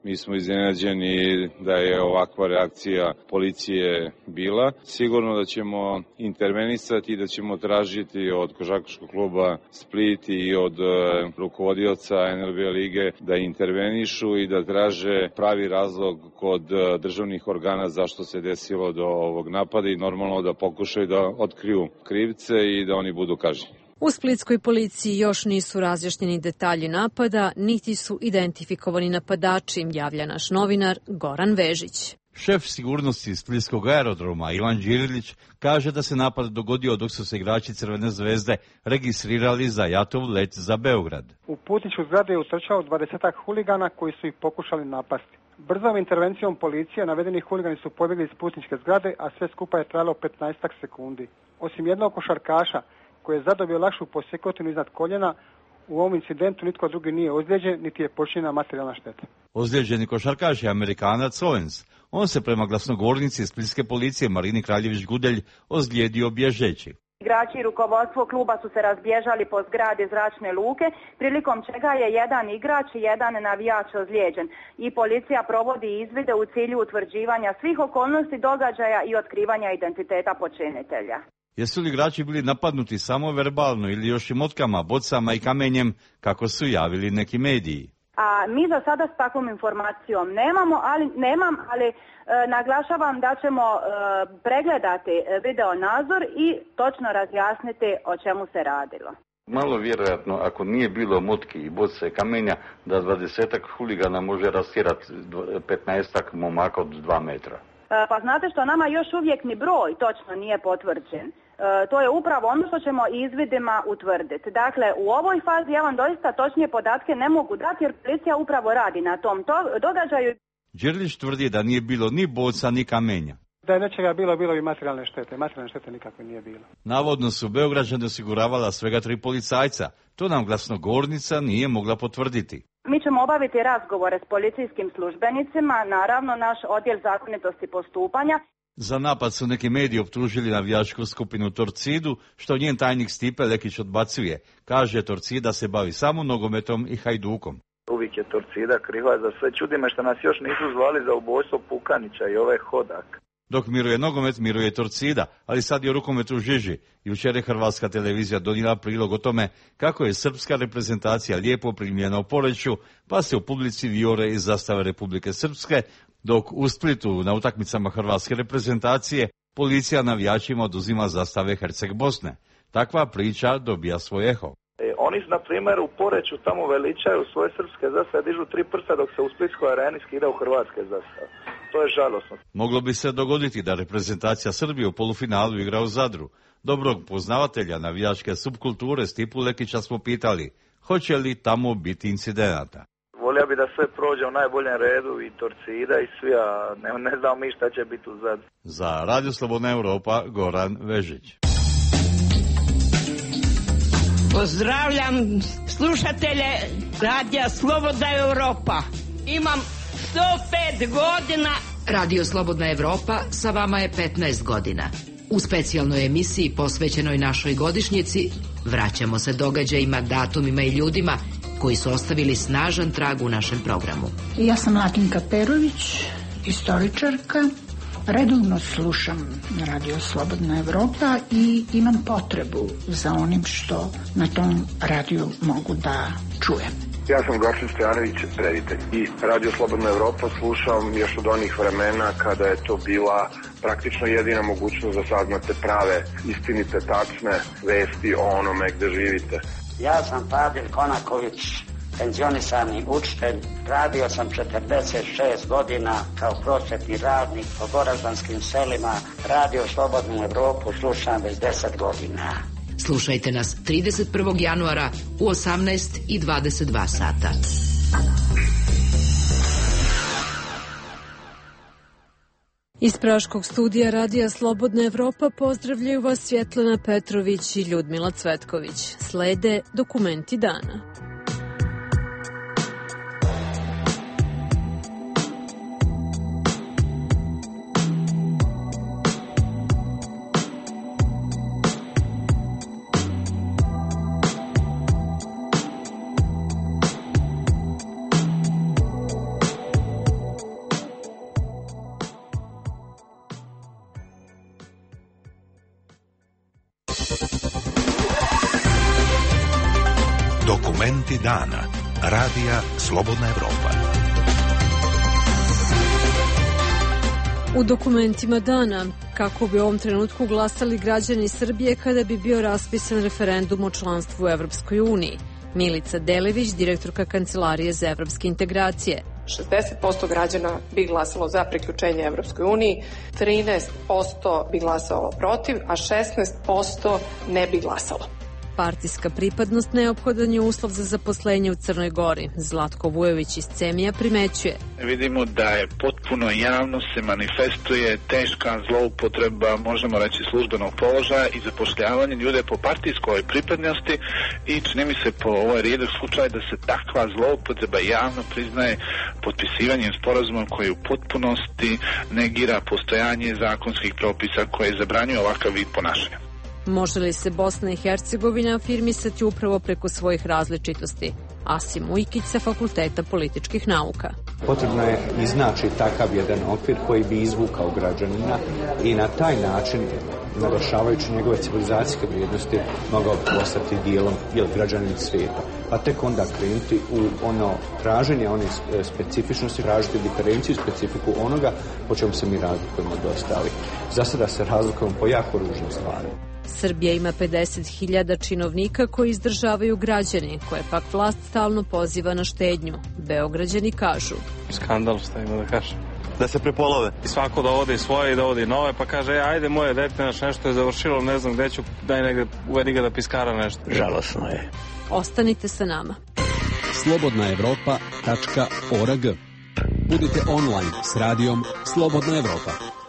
[SPEAKER 9] Mi smo iznenađeni da je ovakva reakcija policije bila. Sigurno da ćemo intervenisati i da ćemo tražiti od Košarkaškog kluba Split i od rukovodioca N R B lige da intervenišu i da traže pravi razlog kod državnih organa zašto se desilo do ovog napada i normalno da pokušaju da otkriju krivce i da oni budu kažnjeni.
[SPEAKER 1] U splitskoj policiji još nisu razjašnjeni detalji napada, niti su identifikovani napadači, javlja naš novinar Goran Vežić.
[SPEAKER 10] Šef sigurnosti splitskog aerodroma Ivan Đirilić kaže da se napad dogodio dok su se igrači Crvene zvezde registrirali za Jatov let za Beograd.
[SPEAKER 11] U putiću zgrade je utrčao dvadesetak huligana koji su ih pokušali napasti. Brzom intervencijom policije navedeni huligani su pobjegli iz putničke zgrade, a sve skupa je trajalo petnaestak sekundi. Osim jednog košarkaša koji je zadobio lakšu posjekotinu iznad koljena, u ovom incidentu nitko drugi nije ozlijeđen, niti je počinjena materijalna šteta.
[SPEAKER 10] Ozlijeđeni košarkaš je Amerikanac Owens. On se prema glasnogovornici splitske policije Marini Kraljević-Gudelj ozlijedio bježeći.
[SPEAKER 12] Igrači i rukovodstvo kluba su se razbježali po zgradi zračne luke, prilikom čega je jedan igrač i jedan navijač ozlijeđen. I policija provodi izvide u cilju utvrđivanja svih okolnosti događaja i otkrivanja identiteta počinitelja.
[SPEAKER 10] Jesu li igrači bili napadnuti samo verbalno ili još i motkama, bocama i kamenjem, kako su javili neki mediji?
[SPEAKER 12] A mi za sada s takvom informacijom nemamo, ali nemam, ali e, naglašavam da ćemo e, pregledati video nadzor i točno razjasniti o čemu se radilo.
[SPEAKER 13] Malo vjerojatno, ako nije bilo motki i boce kamenja, da dvadesetak huligana može rastjerati petnaestak momaka od dva metra.
[SPEAKER 12] E, pa znate što, nama još uvijek ni broj točno nije potvrđen. E, to je upravo ono što ćemo izvidima utvrditi. Dakle, u ovoj fazi ja vam doista točnije podatke ne mogu dati jer policija upravo radi na tom to, događaju.
[SPEAKER 10] Đirlić tvrdi da nije bilo ni boca ni kamenja.
[SPEAKER 11] Da je nečega bilo, bilo i materijalne štete. Materijalne štete nikakve nije bilo.
[SPEAKER 10] Navodno su Beograđani osiguravala svega tri policajca. To nam glasnogovornica nije mogla potvrditi.
[SPEAKER 12] Mi ćemo obaviti razgovore s policijskim službenicima, naravno naš odjel zakonitosti postupanja.
[SPEAKER 10] Za napad su neki mediji optužili navijačku skupinu Torcidu, što njen tajnik Stipe Lekić odbacuje. Kaže, Torcida se bavi samo nogometom i Hajdukom.
[SPEAKER 25] Uvijek je Torcida kriva za sve. Čudi me što nas još nisu zvali za ubojstvo Pukanića i ovaj Hodak.
[SPEAKER 10] Dok miruje nogomet, miruje Torcida, ali sad je rukomet u žiži. Jučer je Hrvatska televizija donijela prilog o tome kako je srpska reprezentacija lijepo primljena u Poreču, pa se u publici vijore iz zastave Republike Srpske, dok u Splitu na utakmicama hrvatske reprezentacije policija navijačima oduzima zastave Herceg Bosne. Takva priča dobija svoj eho.
[SPEAKER 25] E, oni, na primjer, u Poreću tamo veličaju svoje srpske zastave, dižu tri prsta dok se u Splitskoj areni skidaju hrvatske zastave. To je žalosno.
[SPEAKER 10] Moglo bi se dogoditi da reprezentacija Srbije u polufinalu igra u Zadru. Dobrog poznavatelja navijačke subkulture Stipu Lekića smo pitali, hoće li tamo biti incidenata.
[SPEAKER 25] Volio bi da sve prođe u najboljem redu i Torcida i svi, a ne, ne znam mi šta će biti u Zadru.
[SPEAKER 10] Za Radio Slobodna Europa, Goran Vežić.
[SPEAKER 26] Pozdravljam slušatelje Radija Slobodna Europa. Imam sto pet godina.
[SPEAKER 14] Radio Slobodna Europa sa vama je petnaest godina. U specijalnoj emisiji posvećenoj našoj godišnjici vraćamo se događajima, datumima i ljudima koji su ostavili snažan trag u našem programu.
[SPEAKER 27] Ja sam Latinka Perović, istoričarka. Redovno slušam Radio Slobodna Evropa i imam potrebu za onim što na tom radiju mogu da čujem.
[SPEAKER 28] Ja sam Gorčin Stojanović, reditelj. I Radio Slobodna Evropa slušam još od onih vremena kada je to bila praktično jedina mogućnost da saznate prave, istinite, tačne vesti o onome gde živite.
[SPEAKER 29] Ja sam Fadil Konaković, penzionisani učitelj. Radio sam četrdeset šest godina kao prosvetni radnik po goraždanskim selima. Radio Slobodnu Evropu slušam već deset godina.
[SPEAKER 14] Slušajte nas trideset prvog januara u osamnaest i dvadeset dva sata.
[SPEAKER 1] Iz Praškog studija Radija Slobodna Evropa pozdravljaju vas Svjetlana Petrović i Ljudmila Cvetković. Slede dokumenti dana.
[SPEAKER 7] Dokumenti dana. Radija Slobodna Evropa.
[SPEAKER 1] U dokumentima dana, kako bi u ovom trenutku glasali građani Srbije kada bi bio raspisan referendum o članstvu u Evropskoj uniji. Milica Delević, direktorka Kancelarije za evropske integracije.
[SPEAKER 4] šezdeset posto građana bi glasalo za priključenje Evropskoj uniji, trinaest posto bi glasalo protiv, a šesnaest posto ne bi glasalo.
[SPEAKER 1] Partijska pripadnost neophodan je uslov za zaposlenje u Crnoj Gori. Zlatko Vujović iz Cemija primećuje.
[SPEAKER 8] Vidimo da je potpuno javno se manifestuje teška zloupotreba, možemo reći, službenog položaja i zapošljavanje ljude po partijskoj pripadnosti i čini mi se po ovoj rijedak slučaj da se takva zloupotreba javno priznaje potpisivanjem sporazuma koji u potpunosti negira postojanje zakonskih propisa koje zabranjuju ovakav vid ponašanja.
[SPEAKER 1] Može li se Bosna i Hercegovina afirmisati upravo preko svojih različitosti? Asim Ujkić sa Fakulteta političkih nauka.
[SPEAKER 15] Potrebno je iznaći takav jedan okvir koji bi izvukao građanina i na taj način, navršavajući njegove civilizacijske vrijednosti, mogao postati dijelom ili građanin svijeta. Pa tek onda krenuti u ono traženje, one specifičnosti, tražiti diferenciju, specifiku onoga po čemu se mi razlikujemo od ostalih. Za sada se razlikujemo po jako ružnim stvarima.
[SPEAKER 1] Srbija ima pedeset hiljada činovnika koji izdržavaju građani, koje pak vlast stalno poziva na štednju. Beograđani kažu.
[SPEAKER 16] Skandal, šta ima da kažem. Da se prepolove. I svako dovodi svoje i dovodi nove, pa kaže, e, ajde moje dete naš nešto je završilo, ne znam gde ću, daj negde, uvedi ga da piskara nešto. Žalosno je.
[SPEAKER 1] Ostanite sa nama.
[SPEAKER 17] slobodna evropa tačka org. Budite online s radijom Slobodna Evropa.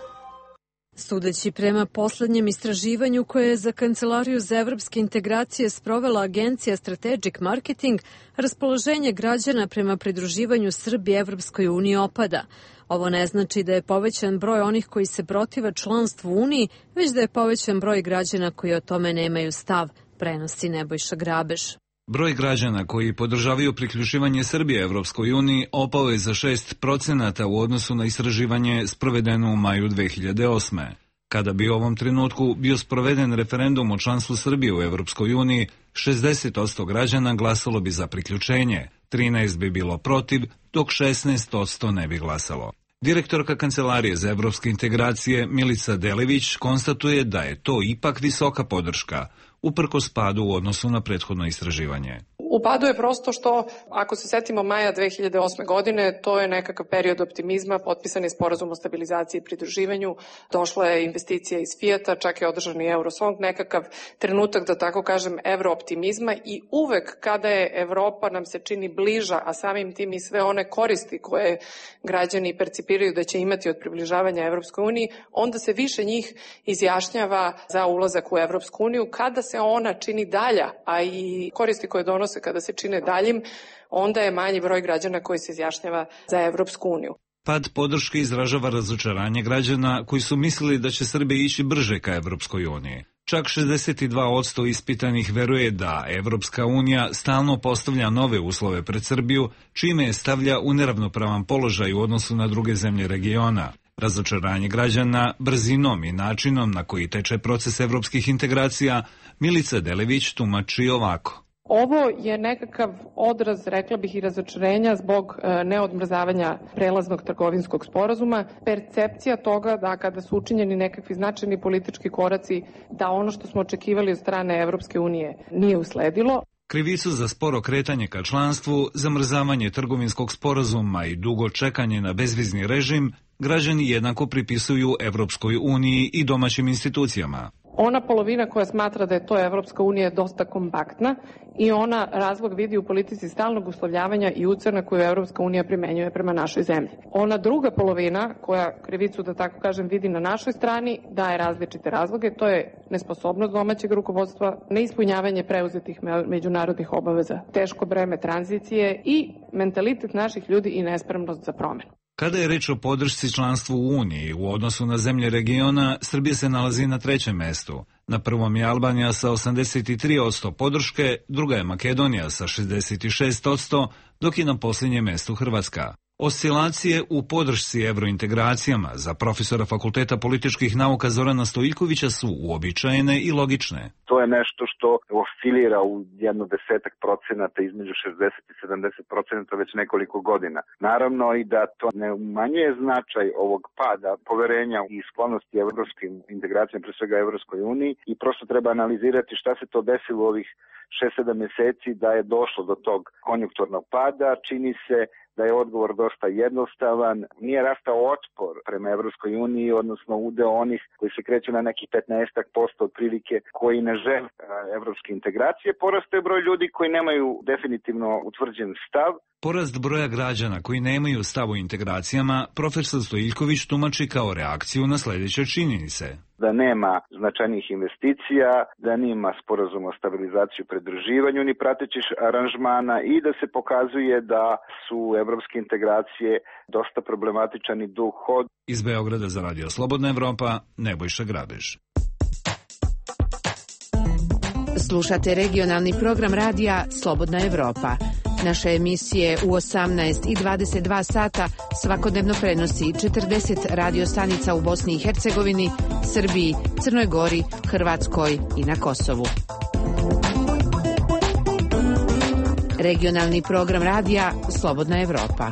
[SPEAKER 1] Sudeći prema poslednjem istraživanju koje je za Kancelariju za evropske integracije sprovela agencija Strategic Marketing, raspoloženje građana prema pridruživanju Srbije Evropskoj uniji opada. Ovo ne znači da je povećan broj onih koji se protive članstvu Uniji, već da je povećan broj građana koji o tome nemaju stav, prenosi Nebojša Grabež.
[SPEAKER 18] Broj građana koji podržavaju priključivanje Srbije Evropskoj uniji opao je za šest procenata u odnosu na istraživanje sprovedeno u maju dve hiljade osme. Kada bi u ovom trenutku bio sproveden referendum o članstvu Srbije u Evropskoj uniji, šezdeset posto građana glasalo bi za priključenje, trinaest bi bilo protiv, dok šesnaest posto ne bi glasalo. Direktorka Kancelarije za evropske integracije Milica Delević konstatuje da je to ipak visoka podrška, uprkos padu u odnosu na prethodno istraživanje.
[SPEAKER 4] U padu je prosto što, ako se setimo maja dve hiljade osme godine, to je nekakav period optimizma, potpisan je sporazum o stabilizaciji i pridruživanju, došla je investicija iz Fijata, čak je održan i Eurosong, nekakav trenutak, da tako kažem, evrooptimizma i uvek kada je Evropa nam se čini bliža, a samim tim i sve one koristi koje građani percipiraju da će imati od približavanja Evropskoj uniji, onda se više njih izjašnjava za ulazak u Evropsku uniju. Kada se ona čini dalja, a i koristi koje donose kada se čine daljim, onda je manji broj građana koji se izjašnjava za Evropsku uniju.
[SPEAKER 18] Pad podrške izražava razočaranje građana koji su mislili da će Srbija ići brže ka Evropskoj uniji. Čak šezdeset dva posto ispitanih veruje da Evropska unija stalno postavlja nove uslove pred Srbiju, čime je stavlja u neravnopravan položaj u odnosu na druge zemlje regiona. Razočaranje građana brzinom i načinom na koji teče proces evropskih integracija Milica Delević tumači ovako.
[SPEAKER 4] Ovo je nekakav odraz, rekla bih, i razočarenja zbog e, neodmrzavanja prelaznog trgovinskog sporazuma, percepcija toga da kada su učinjeni nekakvi značajni politički koraci, da ono što smo očekivali od strane Evropske unije nije usledilo.
[SPEAKER 18] Krivicu za sporo kretanje ka članstvu, zamrzavanje trgovinskog sporazuma i dugo čekanje na bezvizni režim, građani jednako pripisuju Evropskoj uniji i domaćim institucijama.
[SPEAKER 4] Ona polovina koja smatra da je to Evropska unija dosta kompaktna i ona razlog vidi u politici stalnog uslovljavanja i ucena koju Evropska unija primenjuje prema našoj zemlji. Ona druga polovina koja krivicu, da tako kažem, vidi na našoj strani daje različite razloge, to je nesposobnost domaćeg rukovodstva, neispunjavanje preuzetih međunarodnih obaveza, teško breme tranzicije i mentalitet naših ljudi i nespremnost za promenu.
[SPEAKER 18] Kada je reč o podršci članstvu u Uniji u odnosu na zemlje regiona, Srbija se nalazi na trećem mestu. Na prvom je Albanija sa osamdeset tri posto podrške, druga je Makedonija sa šezdeset šest posto, dok je na posljednjem mestu Hrvatska. Oscilacije u podršci evrointegracijama za profesora Fakulteta političkih nauka Zorana Stojiljkovića su uobičajene i logične.
[SPEAKER 2] To je nešto što oscilira u jedno desetak procenata, između šezdeset i sedamdeset procenata već nekoliko godina. Naravno i da to ne umanjuje značaj ovog pada poverenja i sklonosti evropskim integracijama, pre svega Evropskoj uniji, i prosto treba analizirati šta se to desilo u ovih šest sedam mjeseci da je došlo do tog konjunkturnog pada. Čini se da je odgovor dosta jednostavan. Nije rastao otpor prema Evropskoj uniji, odnosno udeo onih koji se kreću na neki petnaest posto otprilike koji ne žele evropske integracije. Poraste je broj ljudi koji nemaju definitivno utvrđen stav.
[SPEAKER 18] Porast broja građana koji nemaju stav o integracijama profesor Stojiljković tumači kao reakciju na sljedeće činjenice.
[SPEAKER 2] Da nema značajnih investicija, da nema sporazum o stabilizaciji i pridruživanju ni pratećih aranžmana i da se pokazuje da su evropske integracije dosta problematičan i dug hod.
[SPEAKER 18] Iz Beograda za Radio Slobodna Evropa, Nebojša Grabež.
[SPEAKER 14] Slušate regionalni program radija Slobodna Evropa. Naše emisije u osamnaest i dvadeset dva sata svakodnevno prenosi četrdeset radio stanica u Bosni i Hercegovini, Srbiji, Crnoj Gori, Hrvatskoj i na Kosovu. Regionalni program radija Slobodna Evropa.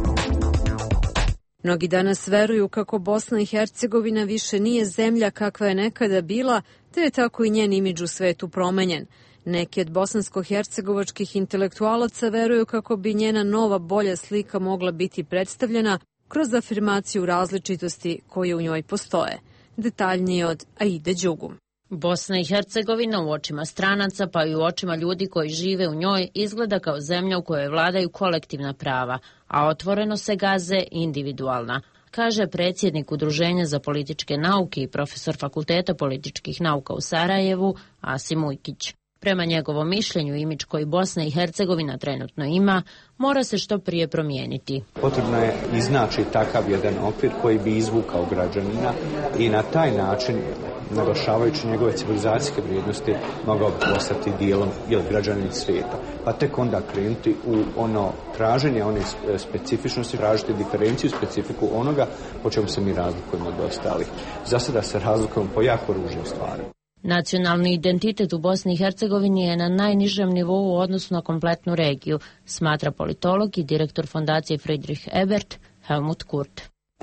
[SPEAKER 1] Mnogi danas veruju kako Bosna i Hercegovina više nije zemlja kakva je nekada bila, te je tako i njen imidž u svetu promenjen. Neki od bosansko-hercegovačkih intelektualaca veruju kako bi njena nova bolja slika mogla biti predstavljena kroz afirmaciju različitosti koje u njoj postoje. Detaljnije od Aide Đugum.
[SPEAKER 5] Bosna i Hercegovina u očima stranaca pa i u očima ljudi koji žive u njoj izgleda kao zemlja u kojoj vladaju kolektivna prava, a otvoreno se gaze individualna, kaže predsjednik Udruženja za političke nauke i profesor Fakulteta političkih nauka u Sarajevu Asim Ujkić. Prema njegovom mišljenju, imidž koji Bosna i Hercegovina trenutno ima, mora se što prije promijeniti.
[SPEAKER 15] Potrebno je iznaći takav jedan okvir koji bi izvukao građanina i na taj način, naglašavajući njegove civilizacijske vrijednosti, mogao postati dijelom ili građanin svijeta. Pa tek onda krenuti u ono traženje, one specifičnosti, tražiti diferenciju, specifiku onoga po čemu se mi razlikujemo od ostalih. Za sada se razlikujemo po jako ružnim stvarima.
[SPEAKER 5] Nacionalni identitet u Bosni i Hercegovini je na najnižem nivou u odnosu na kompletnu regiju, smatra politolog i direktor fondacije Friedrich Ebert Helmut Kurt.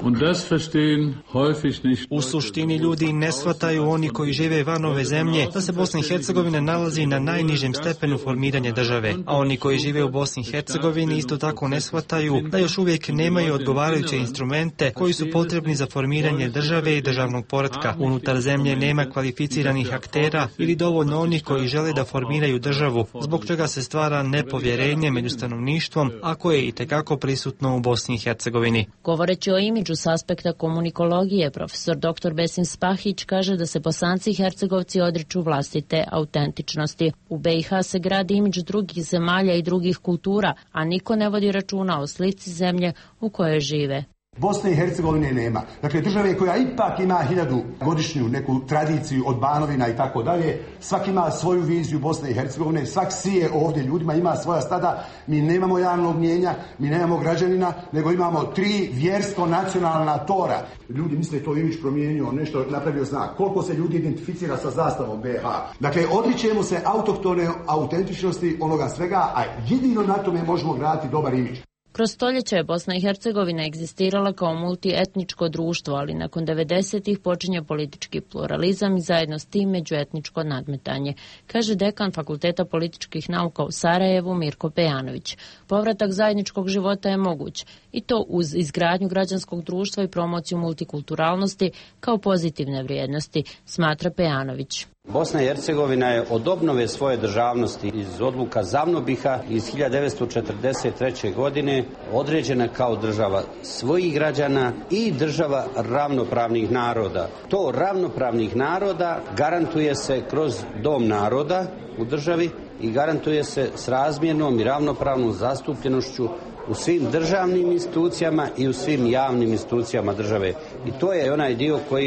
[SPEAKER 6] U suštini ljudi ne shvataju, oni koji žive van ove zemlje, da se Bosna i Hercegovina nalazi na najnižem stepenu formiranja države, a oni koji žive u Bosni i Hercegovini isto tako ne shvataju da još uvijek nemaju odgovarajuće instrumente koji su potrebni za formiranje države i državnog poretka. Unutar zemlje nema kvalificiranih aktera ili dovoljno onih koji žele da formiraju državu, zbog čega se stvara nepovjerenje među stanovništvom, a koje je itekako prisutno u Bosni i Hercegovini.
[SPEAKER 5] Govoreći o imidžu s aspekta komunikologije, profesor doktor Besim Spahić kaže da se Bosanci i Hercegovci odriču vlastite autentičnosti. U be i ha se gradi imidž drugih zemalja i drugih kultura, a niko ne vodi računa o slici zemlje u kojoj žive.
[SPEAKER 19] Bosne i Hercegovine nema. Dakle, države koja ipak ima hiljadu godišnju neku tradiciju od Banovina i tako dalje, svak ima svoju viziju Bosne i Hercegovine, svak sije ovdje ljudima, ima svoja stada, mi nemamo javnog mnijenja, mi nemamo građanina, nego imamo tri vjersko-nacionalna tora. Ljudi misle to imidž promijenio, nešto napravio znak. Koliko se ljudi identificira sa zastavom be ha. Dakle, odričemo se autohtone autentičnosti onoga svega, a jedino na tome možemo graditi dobar imidž.
[SPEAKER 5] Kroz stoljeća je Bosna i Hercegovina egzistirala kao multietničko društvo, ali nakon devedesetih počinje politički pluralizam i zajedno s tim međuetničko nadmetanje, kaže dekan Fakulteta političkih nauka u Sarajevu Mirko Pejanović. Povratak zajedničkog života je moguć i to uz izgradnju građanskog društva i promociju multikulturalnosti kao pozitivne vrijednosti, smatra Pejanović.
[SPEAKER 20] Bosna i Hercegovina je od obnove svoje državnosti iz odluka Zavnobiha iz hiljadu devetsto četrdeset treće. godine određena kao država svojih građana i država ravnopravnih naroda. To ravnopravnih naroda garantuje se kroz Dom naroda u državi i garantuje se s razmjernom i ravnopravnom zastupljenošću u svim državnim institucijama i u svim javnim institucijama države. I to je onaj dio koji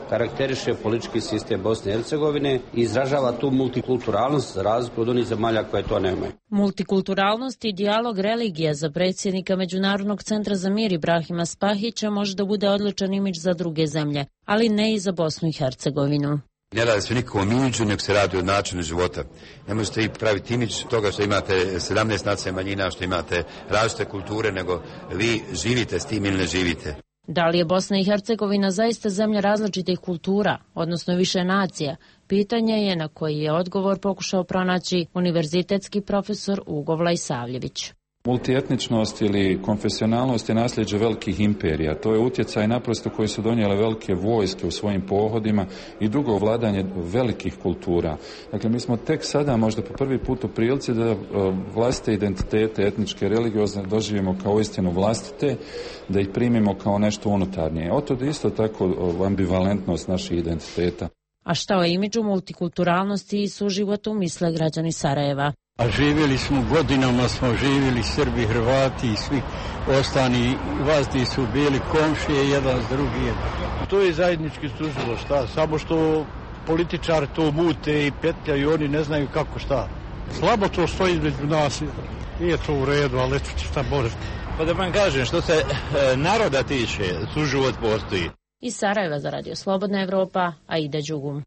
[SPEAKER 20] karakteriše politički sistem Bosne i Hercegovine i izražava tu multikulturalnost za razliku od onih zemalja koje to nemaju.
[SPEAKER 5] Multikulturalnost i dijalog religija za predsjednika Međunarodnog centra za mir Ibrahima Spahića može da bude odličan imidž za druge zemlje, ali ne i za Bosnu i Hercegovinu.
[SPEAKER 3] Ne radi se nikakvom imidžu, nego se radi o načinu života. Ne možete i praviti imidž toga što imate sedamnaest nacionalnih manjina, što imate različite kulture, nego vi živite s tim ili ne živite.
[SPEAKER 5] Da li je Bosna i Hercegovina zaista zemlja različitih kultura, odnosno više nacija? Pitanje je na koji je odgovor pokušao pronaći univerzitetski profesor Ugo Vlajsavljević.
[SPEAKER 9] Multietničnost ili konfesionalnost je nasljeđe velikih imperija. To je utjecaj naprosto koji su donijele velike vojske u svojim pohodima i dugo vladanje velikih kultura. Dakle, mi smo tek sada možda po prvi put u prilici da vlastite identitete, etničke, religiozne doživimo kao istinu vlastite, da ih primimo kao nešto unutarnje. Oto isto tako ambivalentnost naših identiteta.
[SPEAKER 5] A šta o imidžu multikulturalnosti i suživotu misle građani Sarajeva?
[SPEAKER 11] A živjeli smo, godinama smo živjeli Srbi, Hrvati i svi ostani vazdi su bili komšije jedan s drugim.
[SPEAKER 12] To je zajednički suživot, šta? Samo što političari to mute i petljaju, oni ne znaju kako šta. Slabo to stoji između nas, nije to u redu, ali eto šta može.
[SPEAKER 13] Pa da vam kažem, što se e, naroda tiče, suživot postoji.
[SPEAKER 5] Iz Sarajeva za Radio Slobodna Evropa, Aida Đugum.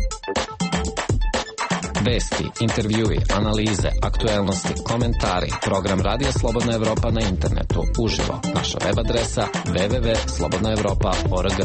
[SPEAKER 21] Vesti, intervjui, analize, aktuelnosti, komentari, program Radija Slobodna Evropa na internetu, uživo, naša web adresa w w w tačka slobodna evropa tačka org.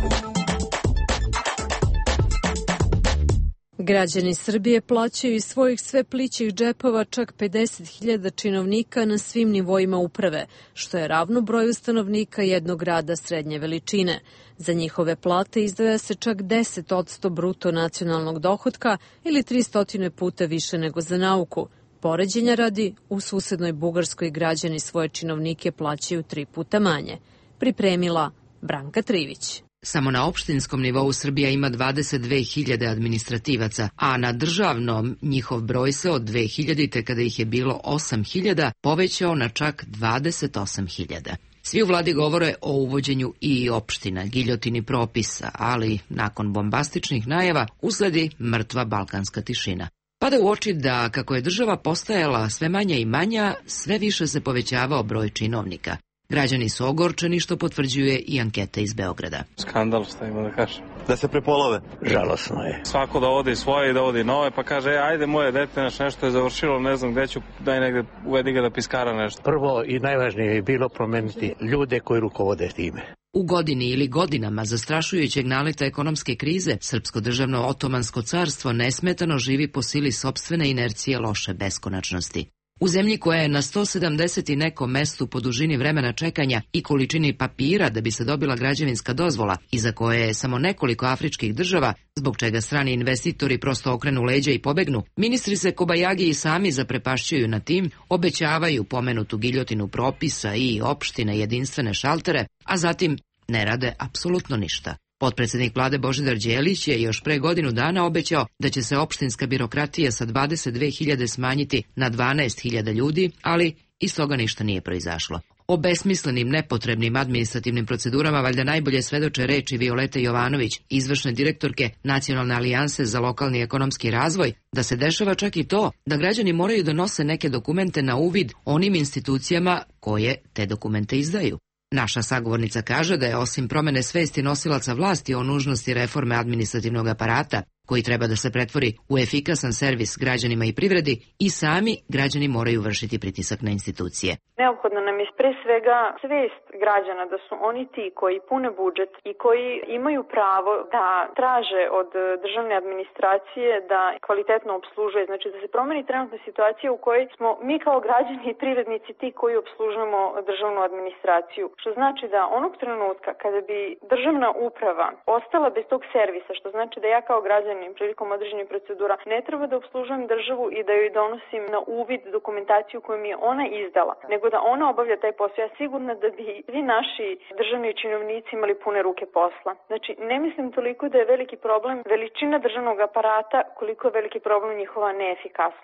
[SPEAKER 1] Građani Srbije plaćaju iz svojih sve plićih džepova čak pedeset hiljada činovnika na svim nivoima uprave, što je ravno broju stanovnika jednog grada srednje veličine. Za njihove plate izdvaja se čak deset posto bruto nacionalnog dohotka ili tristo puta više nego za nauku. Poređenja radi, u susednoj Bugarskoj građani svoje činovnike plaćaju tri puta manje. Pripremila Branka Trivić.
[SPEAKER 14] Samo na opštinskom nivou Srbija ima dvadeset dve hiljade administrativaca, a na državnom njihov broj se od dve hiljadite kada ih je bilo osam hiljada povećao na čak dvadeset osam hiljada. Svi u vladi govore o uvođenju i opština, giljotini propisa, ali nakon bombastičnih najava usledi mrtva balkanska tišina. Pada u oči da, kako je država postajala sve manja i manja, sve više se povećavao broj činovnika. Građani su ogorčeni, što potvrđuje i anketa iz Beograda.
[SPEAKER 16] Skandal, šta ima da kažem.
[SPEAKER 13] Da se prepolove.
[SPEAKER 16] Žalosno je. Svako da odi svoje i da odi nove, pa kaže, e, ajde moje dete naš nešto je završilo, ne znam gde ću, daj negde, uvedi ga da piskara nešto.
[SPEAKER 12] Prvo i najvažnije je bilo promeniti ljude koji rukovode time.
[SPEAKER 14] U godini ili godinama zastrašujućeg naleta ekonomske krize, Srpsko državno otomansko carstvo nesmetano živi po sili sopstvene inercije loše beskonačnosti. U zemlji koja je na sto sedamdeset i nekom mestu po dužini vremena čekanja i količini papira da bi se dobila građevinska dozvola i za koje je samo nekoliko afričkih država, zbog čega strani investitori prosto okrenu leđa i pobegnu, ministri se kobajagi i sami zaprepašćuju na tim, obećavaju pomenutu giljotinu propisa i opštine jedinstvene šaltere, a zatim ne rade apsolutno ništa. Potpredsednik vlade Božidar Đelić je još pre godinu dana obećao da će se opštinska birokratija sa dvadeset dve hiljade smanjiti na dvanaest hiljada ljudi, ali iz toga ništa nije proizašlo. O besmislenim, nepotrebnim administrativnim procedurama valjda najbolje svedoče reči Violete Jovanović, izvršne direktorke Nacionalne alijanse za lokalni ekonomski razvoj, da se dešava čak i to da građani moraju da nose neke dokumente na uvid onim institucijama koje te dokumente izdaju. Naša sagovornica kaže da je osim promene svesti nosilaca vlasti o nužnosti reforme administrativnog aparata, koji treba da se pretvori u efikasan servis građanima i privredi, i sami građani moraju vršiti pritisak na institucije.
[SPEAKER 22] Neophodno nam je pre svega svest građana da su oni ti koji pune budžet i koji imaju pravo da traže od državne administracije da kvalitetno obslužuje. Znači da se promeni trenutna situacija u kojoj smo mi kao građani i privrednici ti koji obslužujemo državnu administraciju. Što znači da onog trenutka kada bi državna uprava ostala bez tog servisa, što znači da ja kao građan prilikom određenih procedura ne treba da obslužujem državu i da joj donosim na uvid dokumentaciju koju mi je ona izdala, nego da ona obavlja taj posao. Ja sigurna da bi svi naši državni činovnici imali pune ruke posla. Znači, ne mislim toliko da je veliki problem veličina državnog aparata, koliko je veliki problem njihova neefikasnost.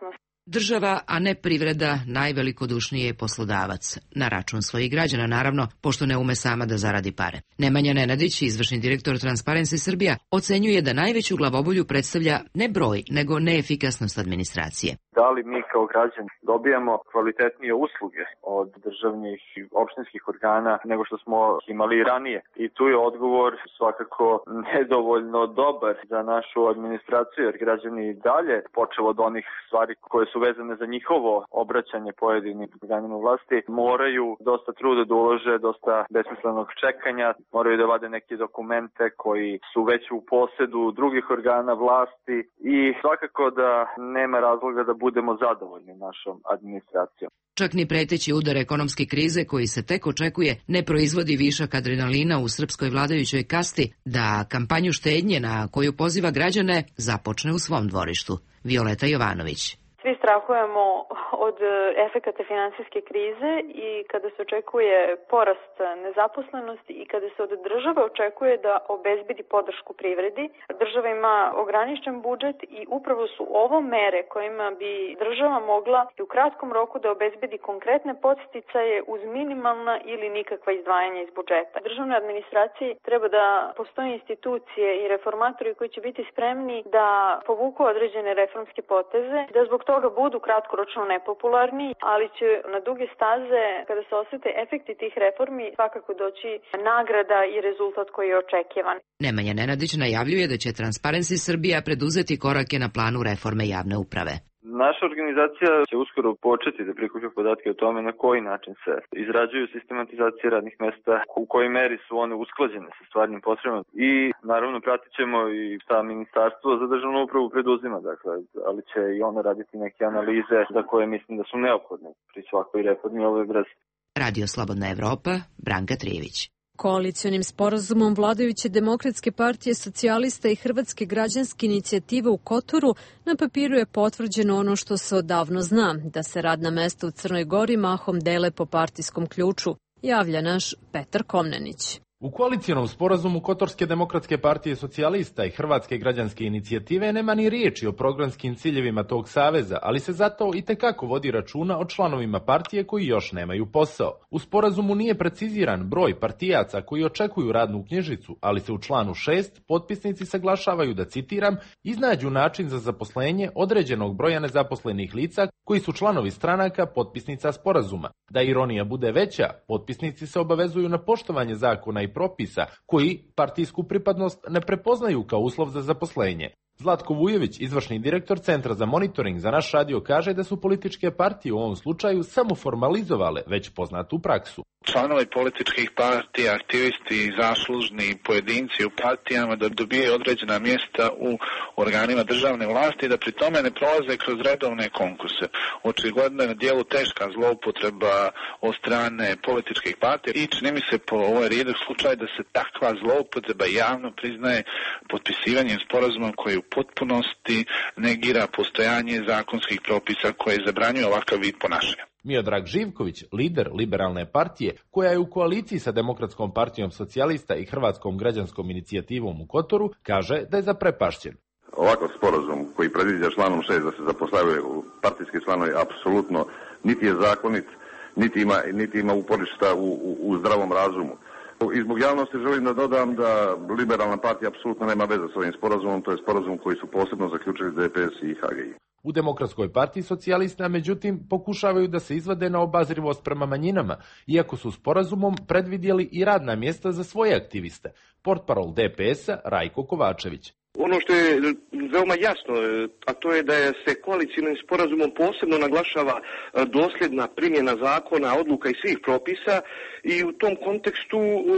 [SPEAKER 14] Država, a ne privreda, najvelikodušniji je poslodavac. Na račun svojih građana, naravno, pošto ne ume sama da zaradi pare. Nemanja Nenadić, izvršni direktor Transparency Srbija, ocenjuje da najveću glavobolju predstavlja ne broj, nego neefikasnost administracije.
[SPEAKER 7] Da li mi kao građani dobijamo kvalitetnije usluge od državnih i opštinskih organa nego što smo imali ranije? I tu je odgovor svakako nedovoljno dobar za našu administraciju, jer građani dalje, počeo od onih stvari koje su vezane za njihovo obraćanje pojedinim organima vlasti, moraju dosta truda da ulože, dosta besmislenog čekanja, moraju da vade neke dokumente koji su već u posedu drugih organa vlasti i svakako da nema razloga da budemo zadovoljni našom administracijom.
[SPEAKER 14] Čak ni preteći udar ekonomske krize koji se tek očekuje ne proizvodi višak adrenalina u srpskoj vladajućoj kasti da kampanju štednje na koju poziva građane započne u svom dvorištu. Violeta Jovanović.
[SPEAKER 22] Svi strahujemo od efekata finansijske krize i kada se očekuje porast nezaposlenosti i kada se od države očekuje da obezbedi podršku privredi. Država ima ograničen budžet i upravo su ovo mere kojima bi država mogla u kratkom roku da obezbedi konkretne podsticaje uz minimalna ili nikakva izdvajanja iz budžeta. Državnoj administraciji treba da postoje institucije i reformatori koji će biti spremni da povuku određene reformske poteze, da zbog toga budu kratkoročno nepopularni, ali će na duge staze, kada se osete efekti tih reformi, svakako doći nagrada i rezultat koji je očekivan.
[SPEAKER 14] Nemanja Nenadić najavljuje da će Transparency Srbija preduzeti korake na planu reforme javne uprave.
[SPEAKER 7] Naša organizacija će uskoro početi da prikuplja podatke o tome na koji način se izrađuju sistematizacije radnih mesta, u kojoj meri su one usklađene sa stvarnim potrebama i naravno pratit ćemo i šta Ministarstvo za državnu upravu preduzima, dakle, ali će i ona raditi neke analize za koje mislim da su neophodne pri svakoj reformi ove vrste.
[SPEAKER 14] Radio Slobodna Evropa, Branka Trijević.
[SPEAKER 1] Koalicionim sporazumom vladajuće Demokratske partije socijalista i Hrvatske građanske inicijative u Kotoru na papiru je potvrđeno ono što se odavno zna, da se radna mesta u Crnoj Gori mahom dele po partijskom ključu, javlja naš Petar Komnenić.
[SPEAKER 10] U koalicijonom sporazumu Kotorske demokratske partije socijalista i Hrvatske građanske inicijative nema ni riječi o programskim ciljevima tog saveza, ali se zato i tekako vodi računa o članovima partije koji još nemaju posao. U sporazumu nije preciziran broj partijaca koji očekuju radnu knjižicu, ali se u članu šest potpisnici saglašavaju da, citiram, iznađu način za zaposlenje određenog broja nezaposlenih lica koji su članovi stranaka potpisnica sporazuma. Da ironija bude veća, potpisnici se obavezuju na poštovanje zakona i propisa koji partijsku pripadnost ne prepoznaju kao uslov za zaposlenje. Zlatko Vujović, izvršni direktor Centra za monitoring za naš radio, kaže da su političke partije u ovom slučaju samo formalizovale već poznatu praksu.
[SPEAKER 8] Članovi političkih partija, aktivisti i zaslužni pojedinci u partijama da dobijaju određena mjesta u organima državne vlasti i da pri tome ne prolaze kroz redovne konkurse. Očigledno je na dijelu teška zloupotreba od strane političkih partija i čini mi se po ovoj rijedak slučaj da se takva zloupotreba javno priznaje potpisivanjem sporazuma koji u potpunosti negira postojanje zakonskih propisa koje zabranjuju ovakav vid ponašanja.
[SPEAKER 10] Miodrag Živković, lider liberalne partije, koja je u koaliciji sa Demokratskom partijom socijalista i Hrvatskom građanskom inicijativom u Kotoru, kaže da je zaprepašćen.
[SPEAKER 23] Ovakav sporazum koji predviđa članom šest da se zapošljavaju partijski članovi apsolutno niti je zakonit, niti ima, niti ima uporišta u, u, u zdravom razumu. I zbog javnosti želim da dodam da liberalna partija apsolutno nema veze s ovim sporazumom, to je sporazum koji su posebno zaključili D P S i H G I.
[SPEAKER 10] U Demokratskoj partiji socijalista, međutim, pokušavaju da se izvade na obazrivost prema manjinama, iako su sporazumom predvidjeli i radna mjesta za svoje aktiviste. Portparol D P S-a Rajko Kovačević.
[SPEAKER 24] Ono što je veoma jasno, a to je da je se koalicijnim sporazumom posebno naglašava dosljedna primjena zakona, odluka i svih propisa i u tom kontekstu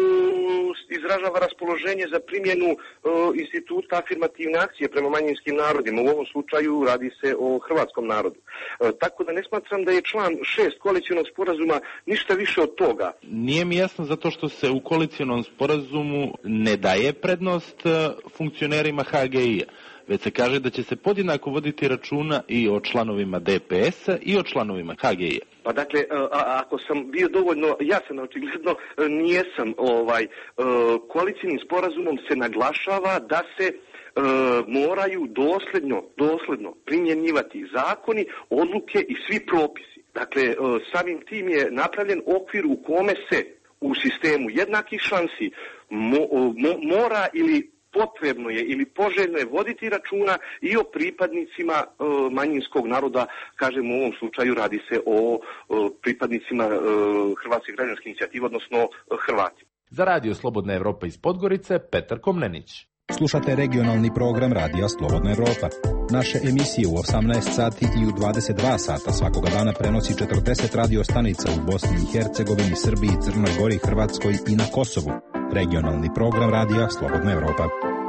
[SPEAKER 24] izražava raspoloženje za primjenu instituta afirmativne akcije prema manjinskim narodima. U ovom slučaju radi se o hrvatskom narodu. Tako da ne smatram da je član šest koalicijnog sporazuma ništa više od toga.
[SPEAKER 25] Nije mi jasno zato što se u koalicijnom sporazumu ne daje prednost funkcionerima H G I-a, već se kaže da će se podjednako voditi računa i o članovima D P S-a i o članovima H G I-a.
[SPEAKER 24] Pa dakle, a, ako sam bio dovoljno jasan, očigledno nijesam, ovaj, koalicijnim sporazumom se naglašava da se moraju dosledno, dosledno primjenjivati zakoni, odluke i svi propisi. Dakle, e, samim tim je napravljen okvir u kome se u sistemu jednakih šansi mo, mo, mora ili potrebno je ili poželjno je voditi računa i o pripadnicima e, manjinskog naroda, kažem u ovom slučaju radi se o e, pripadnicima e, Hrvatske građanske inicijative, odnosno e, Hrvati.
[SPEAKER 10] Za Radio Slobodna Evropa iz Podgorice, Petar Komnenić.
[SPEAKER 2] Slušate regionalni program Radija Slobodna Evropa. Naše emisije u osamnaest sati i u dvadeset dva sata svakoga dana prenosi četrdeset radio stanica u Bosni i Hercegovini, Srbiji, Crnoj Gori, Hrvatskoj i na Kosovu. Regionalni program Radija Slobodna Evropa.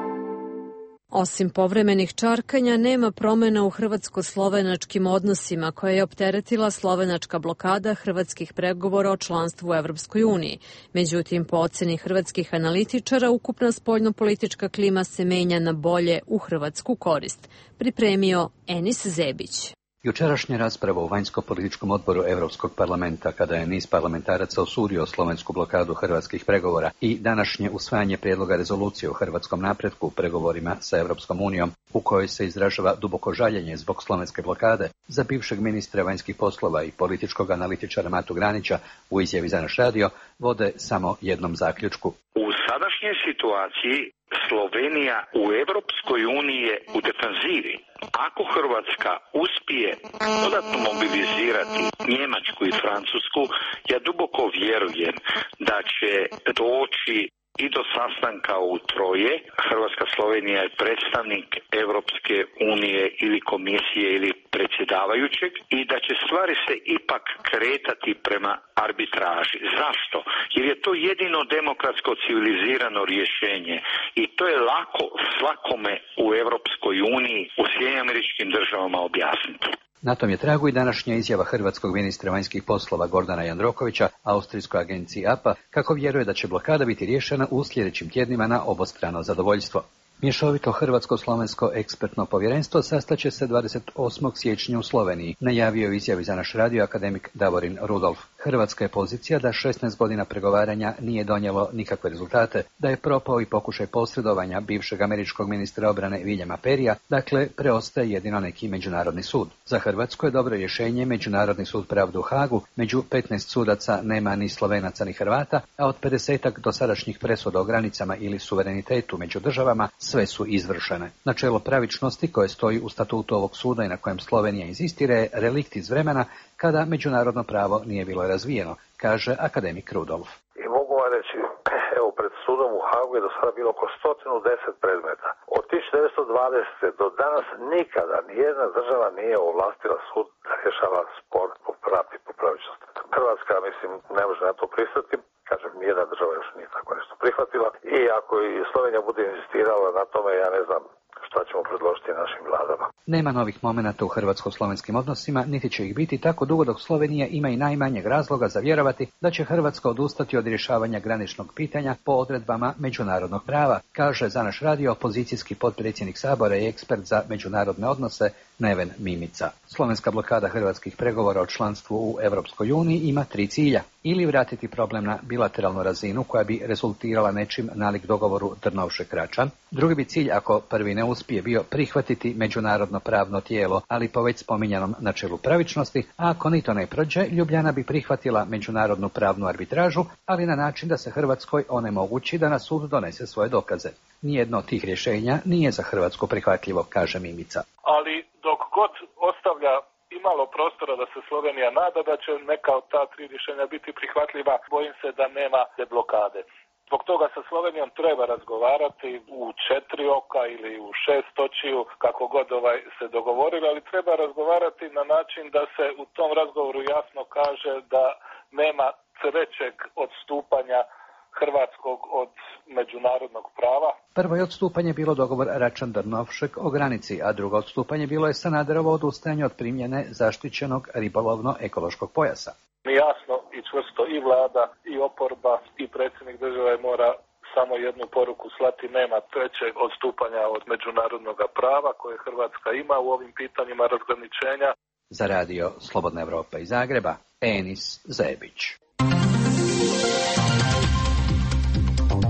[SPEAKER 1] Osim povremenih čarkanja, nema promjena u hrvatsko-slovenačkim odnosima koje je opteretila slovenačka blokada hrvatskih pregovora o članstvu u Evropskoj uniji. Međutim, po oceni hrvatskih analitičara, ukupna spoljnopolitička klima se menja na bolje u hrvatsku korist. Pripremio Enis Zebić.
[SPEAKER 4] Jučerašnja rasprava u vanjsko-političkom odboru Europskog parlamenta, kada je niz parlamentaraca osudio slovensku blokadu hrvatskih pregovora, i današnje usvajanje prijedloga rezolucije o hrvatskom napretku u pregovorima sa Europskom unijom, u kojoj se izražava duboko žaljenje zbog slovenske blokade, za bivšeg ministra vanjskih poslova i političkog analitičara Matu Granića u izjavi za naš radio, vode samo jednom zaključku.
[SPEAKER 15] U sadašnjoj situaciji Slovenija u Europskoj uniji je u defanzivi. Ako Hrvatska uspije dodatno mobilizirati Njemačku i Francusku, ja duboko vjerujem da će doći i do sastanka u Troje. Hrvatska Slovenija je predstavnik Europske unije ili komisije ili predsjedavajućeg i da će stvari se ipak kretati prema arbitraži. Zašto? Jer je to jedino demokratsko civilizirano rješenje i to je lako svakome u Europskoj uniji, u Sjedinjenim Američkim Državama objasniti.
[SPEAKER 4] Na tom je tragu i današnja izjava hrvatskog ministra vanjskih poslova Gordana Jandrokovića austrijskoj agenciji A P A, kako vjeruje da će blokada biti riješena u sljedećim tjednima na obostrano zadovoljstvo. Mješovito hrvatsko-slovensko ekspertno povjerenstvo sastaće se dvadeset osmog siječnja u Sloveniji, najavio u izjavi za naš radio akademik Davorin Rudolf. Hrvatska je pozicija da šesnaest godina pregovaranja nije donijelo nikakve rezultate, da je propao i pokušaj posredovanja bivšeg američkog ministra obrane Viljama Perija, dakle preostaje jedino neki međunarodni sud. Za Hrvatsku je dobro rješenje Međunarodni sud pravde u Hagu, među petnaest sudaca nema ni Slovenaca ni Hrvata, a od pedesetak dosadašnjih presuda o granicama ili suverenitetu među državama sve su izvršene. Načelo pravičnosti koje stoji u statutu ovog suda i na kojem Slovenija inzistira je relikt iz vremena kada međunarodno pravo nije bilo razvijeno, kaže akademik Rudolf.
[SPEAKER 17] I mogu vam reći, evo pred sudom u Hagu je do sada bilo oko sto deset predmeta. Od tisuću devetsto dvadesete do danas nikada nijedna država nije ovlastila sud da rješava spor po pravdi, po pravičnosti. Hrvatska, mislim, ne može na to pristati. Kažem, nijedna država još nije tako nešto prihvatila i ako i Slovenija bude insistirala na tome, ja ne znam šta ćemo predložiti našim vladama.
[SPEAKER 4] Nema novih momenata u hrvatsko-slovenskim odnosima, niti će ih biti tako dugo dok Slovenija ima i najmanjeg razloga za vjerovati da će Hrvatska odustati od rješavanja graničnog pitanja po odredbama međunarodnog prava, kaže za naš radio opozicijski potpredsjednik Sabora i ekspert za međunarodne odnose Neven Mimica. Slovenska blokada hrvatskih pregovora o članstvu u Europskoj uniji ima tri cilja. Ili vratiti problem na bilateralnu razinu koja bi rezultirala nečim nalik dogovoru Drnovšek-Račan. Drugi bi cilj, ako prvi ne uspije, bio prihvatiti međunarodno pravno tijelo, ali po već spominjanom načelu pravičnosti, a ako ni to ne prođe, Ljubljana bi prihvatila međunarodnu pravnu arbitražu, ali na način da se Hrvatskoj onemogući da na sud donese svoje dokaze. Nijedno od tih rješenja nije za Hrvatsku prihvatljivo, kaže Mimica.
[SPEAKER 18] Ali dok god ostavlja imalo prostora da se Slovenija nada da će neka od ta tri rješenja biti prihvatljiva, bojim se da nema deblokade. Zbog toga sa Slovenijom treba razgovarati u četiri oka ili u šest očiju, kako god ovaj se dogovorili, ali treba razgovarati na način da se u tom razgovoru jasno kaže da nema trećeg odstupanja hrvatskog od međunarodnog prava.
[SPEAKER 4] Prvo je odstupanje bilo dogovor Račan-Drnovšek o granici, a drugo odstupanje bilo je Sanaderovo odustajanje od primjene zaštićenog ribolovno-ekološkog pojasa.
[SPEAKER 18] Jasno i čvrsto i vlada i oporba i predsjednik države mora samo jednu poruku slati: nema trećeg odstupanja od međunarodnog prava koje Hrvatska ima u ovim pitanjima razgraničenja.
[SPEAKER 4] Za radio Slobodna Evropa iz Zagreba, Enis Zebić.
[SPEAKER 26] Vi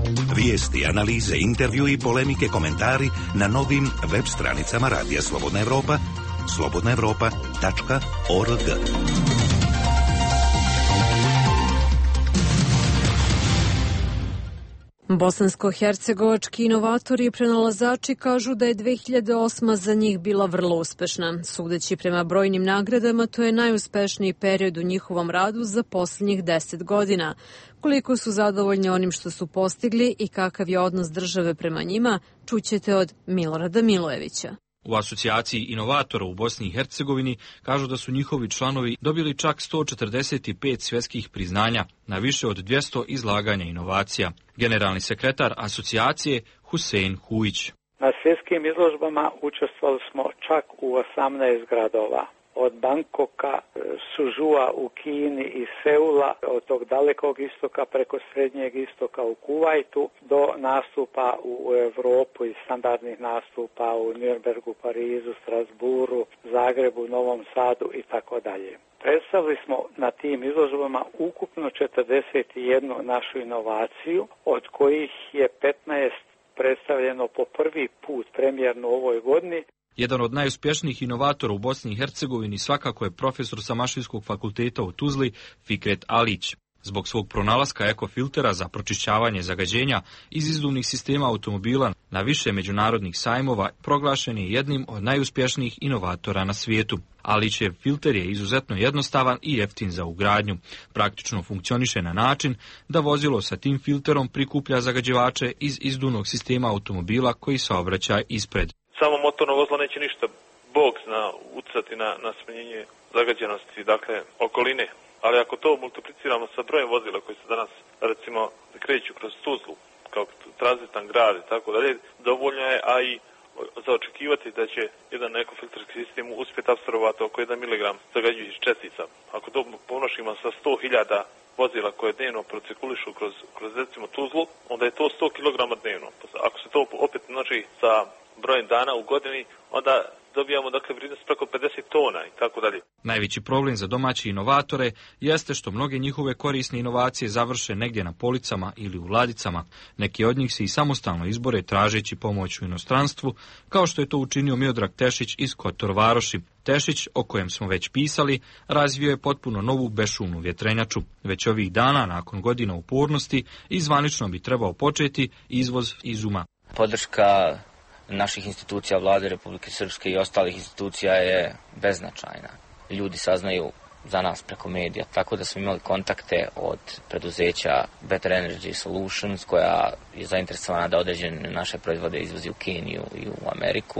[SPEAKER 3] Vijesti, analize, intervju i polemike, komentari na novim web stranicama Radija Slobodna Evropa, slobodna evropa tačka org.
[SPEAKER 1] Bosansko-hercegovački inovatori i prenalazači kažu da je dve hiljade osma za njih bila vrlo uspešna. Sudeći prema brojnim nagradama, to je najuspešniji period u njihovom radu za posljednjih deset godina. Koliko su zadovoljni onim što su postigli i kakav je odnos države prema njima, čućete od Milorada Milojevića.
[SPEAKER 6] U asocijaciji inovatora u Bosni i Hercegovini kažu da su njihovi članovi dobili čak sto četrdeset pet svjetskih priznanja na više od dvjesto izlaganja inovacija. Generalni sekretar asocijacije Husein Hujić.
[SPEAKER 9] Na svjetskim izložbama učestvovali smo čak u osamnaest gradova. Od Bangkoka, Suzhua u Kini i Seula, od tog dalekog istoka preko srednjeg istoka u Kuvajtu do nastupa u Europu i standardnih nastupa u Nürnbergu, Parizu, Strasburu, Zagrebu, Novom Sadu i tako dalje. Predstavili smo na tim izložbama ukupno četrdeset jednu našu inovaciju, od kojih je petnaest predstavljeno po prvi put premijerno u ovoj godini.
[SPEAKER 6] Jedan od najuspješnijih inovatora u Bosni i Hercegovini svakako je profesor sa Mašinskog fakulteta u Tuzli, Fikret Alić. Zbog svog pronalaska ekofiltera za pročišćavanje zagađenja iz izduvnih sistema automobila na više međunarodnih sajmova proglašen je jednim od najuspješnijih inovatora na svijetu. Alićev filter je izuzetno jednostavan i jeftin za ugradnju. Praktično funkcioniše na način da vozilo sa tim filterom prikuplja zagađivače iz izduvnog sistema automobila koji saobraća ispred.
[SPEAKER 19] Samo motorno vozilo neće ništa, Bog zna, utjecati na, na smanjenje zagađenosti, dakle, okoline. Ali ako to multipliciramo sa brojem vozila koji se danas, recimo, kreću kroz Tuzlu, kao tranzitan grad i tako dalje, dovoljno je, a i za očekivati da će jedan ekofilterski sistem uspjeti apsorbovati oko jedan miligram zagađujućih čestica. Ako to pomnožimo sa sto hiljada vozila koje dnevno procirkulišu kroz, kroz recimo Tuzlu, onda je to sto kilograma dnevno. Ako se to opet množi sa brojem dana u godini, onda dobijamo dakle vrijednost preko pedeset tona i tako dalje.
[SPEAKER 6] Najveći problem za domaće inovatore jeste što mnoge njihove korisne inovacije završe negdje na policama ili u ladicama. Neki od njih se i samostalno izbore tražeći pomoć u inostranstvu, kao što je to učinio Miodrag Tešić iz Kotor Varoši. Tešić, o kojem smo već pisali, razvio je potpuno novu bešumnu vjetrenjaču. Već ovih dana, nakon godina upornosti, izvanično bi trebao početi izvoz izuma.
[SPEAKER 20] Podrška naših institucija, vlade Republike Srpske i ostalih institucija je beznačajna. Ljudi saznaju za nas preko medija, tako da smo imali kontakte od preduzeća Better Energy Solutions, koja je zainteresovana da određene naše proizvode izvozi u Keniju i u Ameriku.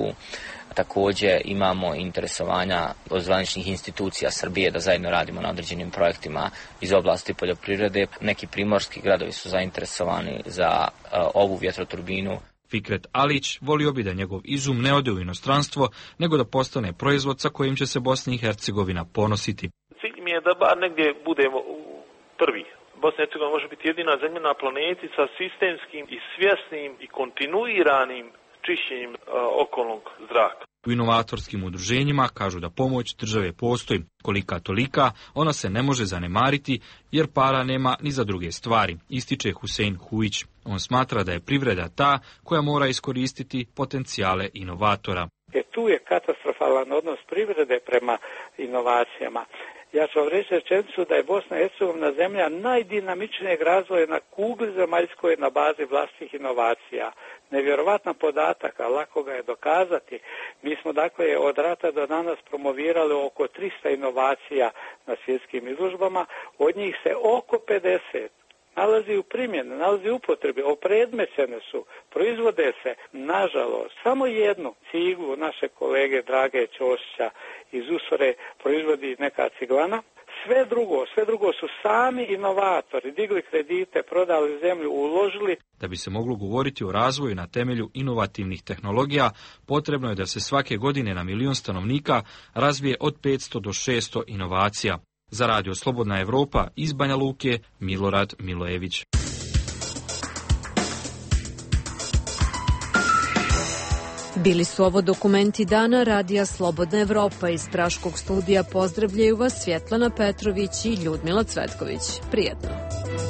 [SPEAKER 20] Također imamo interesovanja od zvaničnih institucija Srbije da zajedno radimo na određenim projektima iz oblasti poljoprivrede. Neki primorski gradovi su zainteresovani za uh, ovu vjetroturbinu.
[SPEAKER 6] Fikret Alić volio bi da njegov izum ne ode u inostranstvo, nego da postane proizvod sa kojim će se Bosna i Hercegovina ponositi.
[SPEAKER 19] Cilj mi je da bar negdje budemo prvi. Bosna i Hercegovina može biti jedina zemlja na planeti sa sistemskim i svjesnim i kontinuiranim čišćenjem uh, okolnog zraka.
[SPEAKER 6] U inovatorskim udruženjima kažu da pomoć države postoji. Kolika tolika, ona se ne može zanemariti jer para nema ni za druge stvari, ističe Husein Hujić. On smatra da je privreda ta koja mora iskoristiti potencijale inovatora.
[SPEAKER 9] E, tu je katastrofalan odnos privrede prema inovacijama. Ja ću vam reći rečenicu da je Bosna i Hercegovina zemlja najdinamičnijeg razvoja na kugli zemaljskoj na bazi vlastitih inovacija. Nevjerovatan podatak, a lako ga je dokazati. Mi smo dakle od rata do danas promovirali oko trista inovacija na svjetskim izložbama, od njih se oko pedeset nalazi u primjeni, nalazi u upotrebi, opredmećene su, proizvode se, nažalost, samo jednu ciglu naše kolege Drage Ćosića iz Usore proizvodi neka ciglana. Sve drugo, sve drugo su sami inovatori, digli kredite, prodali zemlju, uložili.
[SPEAKER 6] Da bi se moglo govoriti o razvoju na temelju inovativnih tehnologija, potrebno je da se svake godine na milion stanovnika razvije od petsto do šesto inovacija. Za Radio Slobodna Evropa iz Banja Luke, Milorad Milojević.
[SPEAKER 1] Bili su ovo dokumenti dana Radija Slobodna Evropa. Iz Praškog studija pozdravljaju vas Svjetlana Petrović i Ljudmila Cvetković. Prijetno.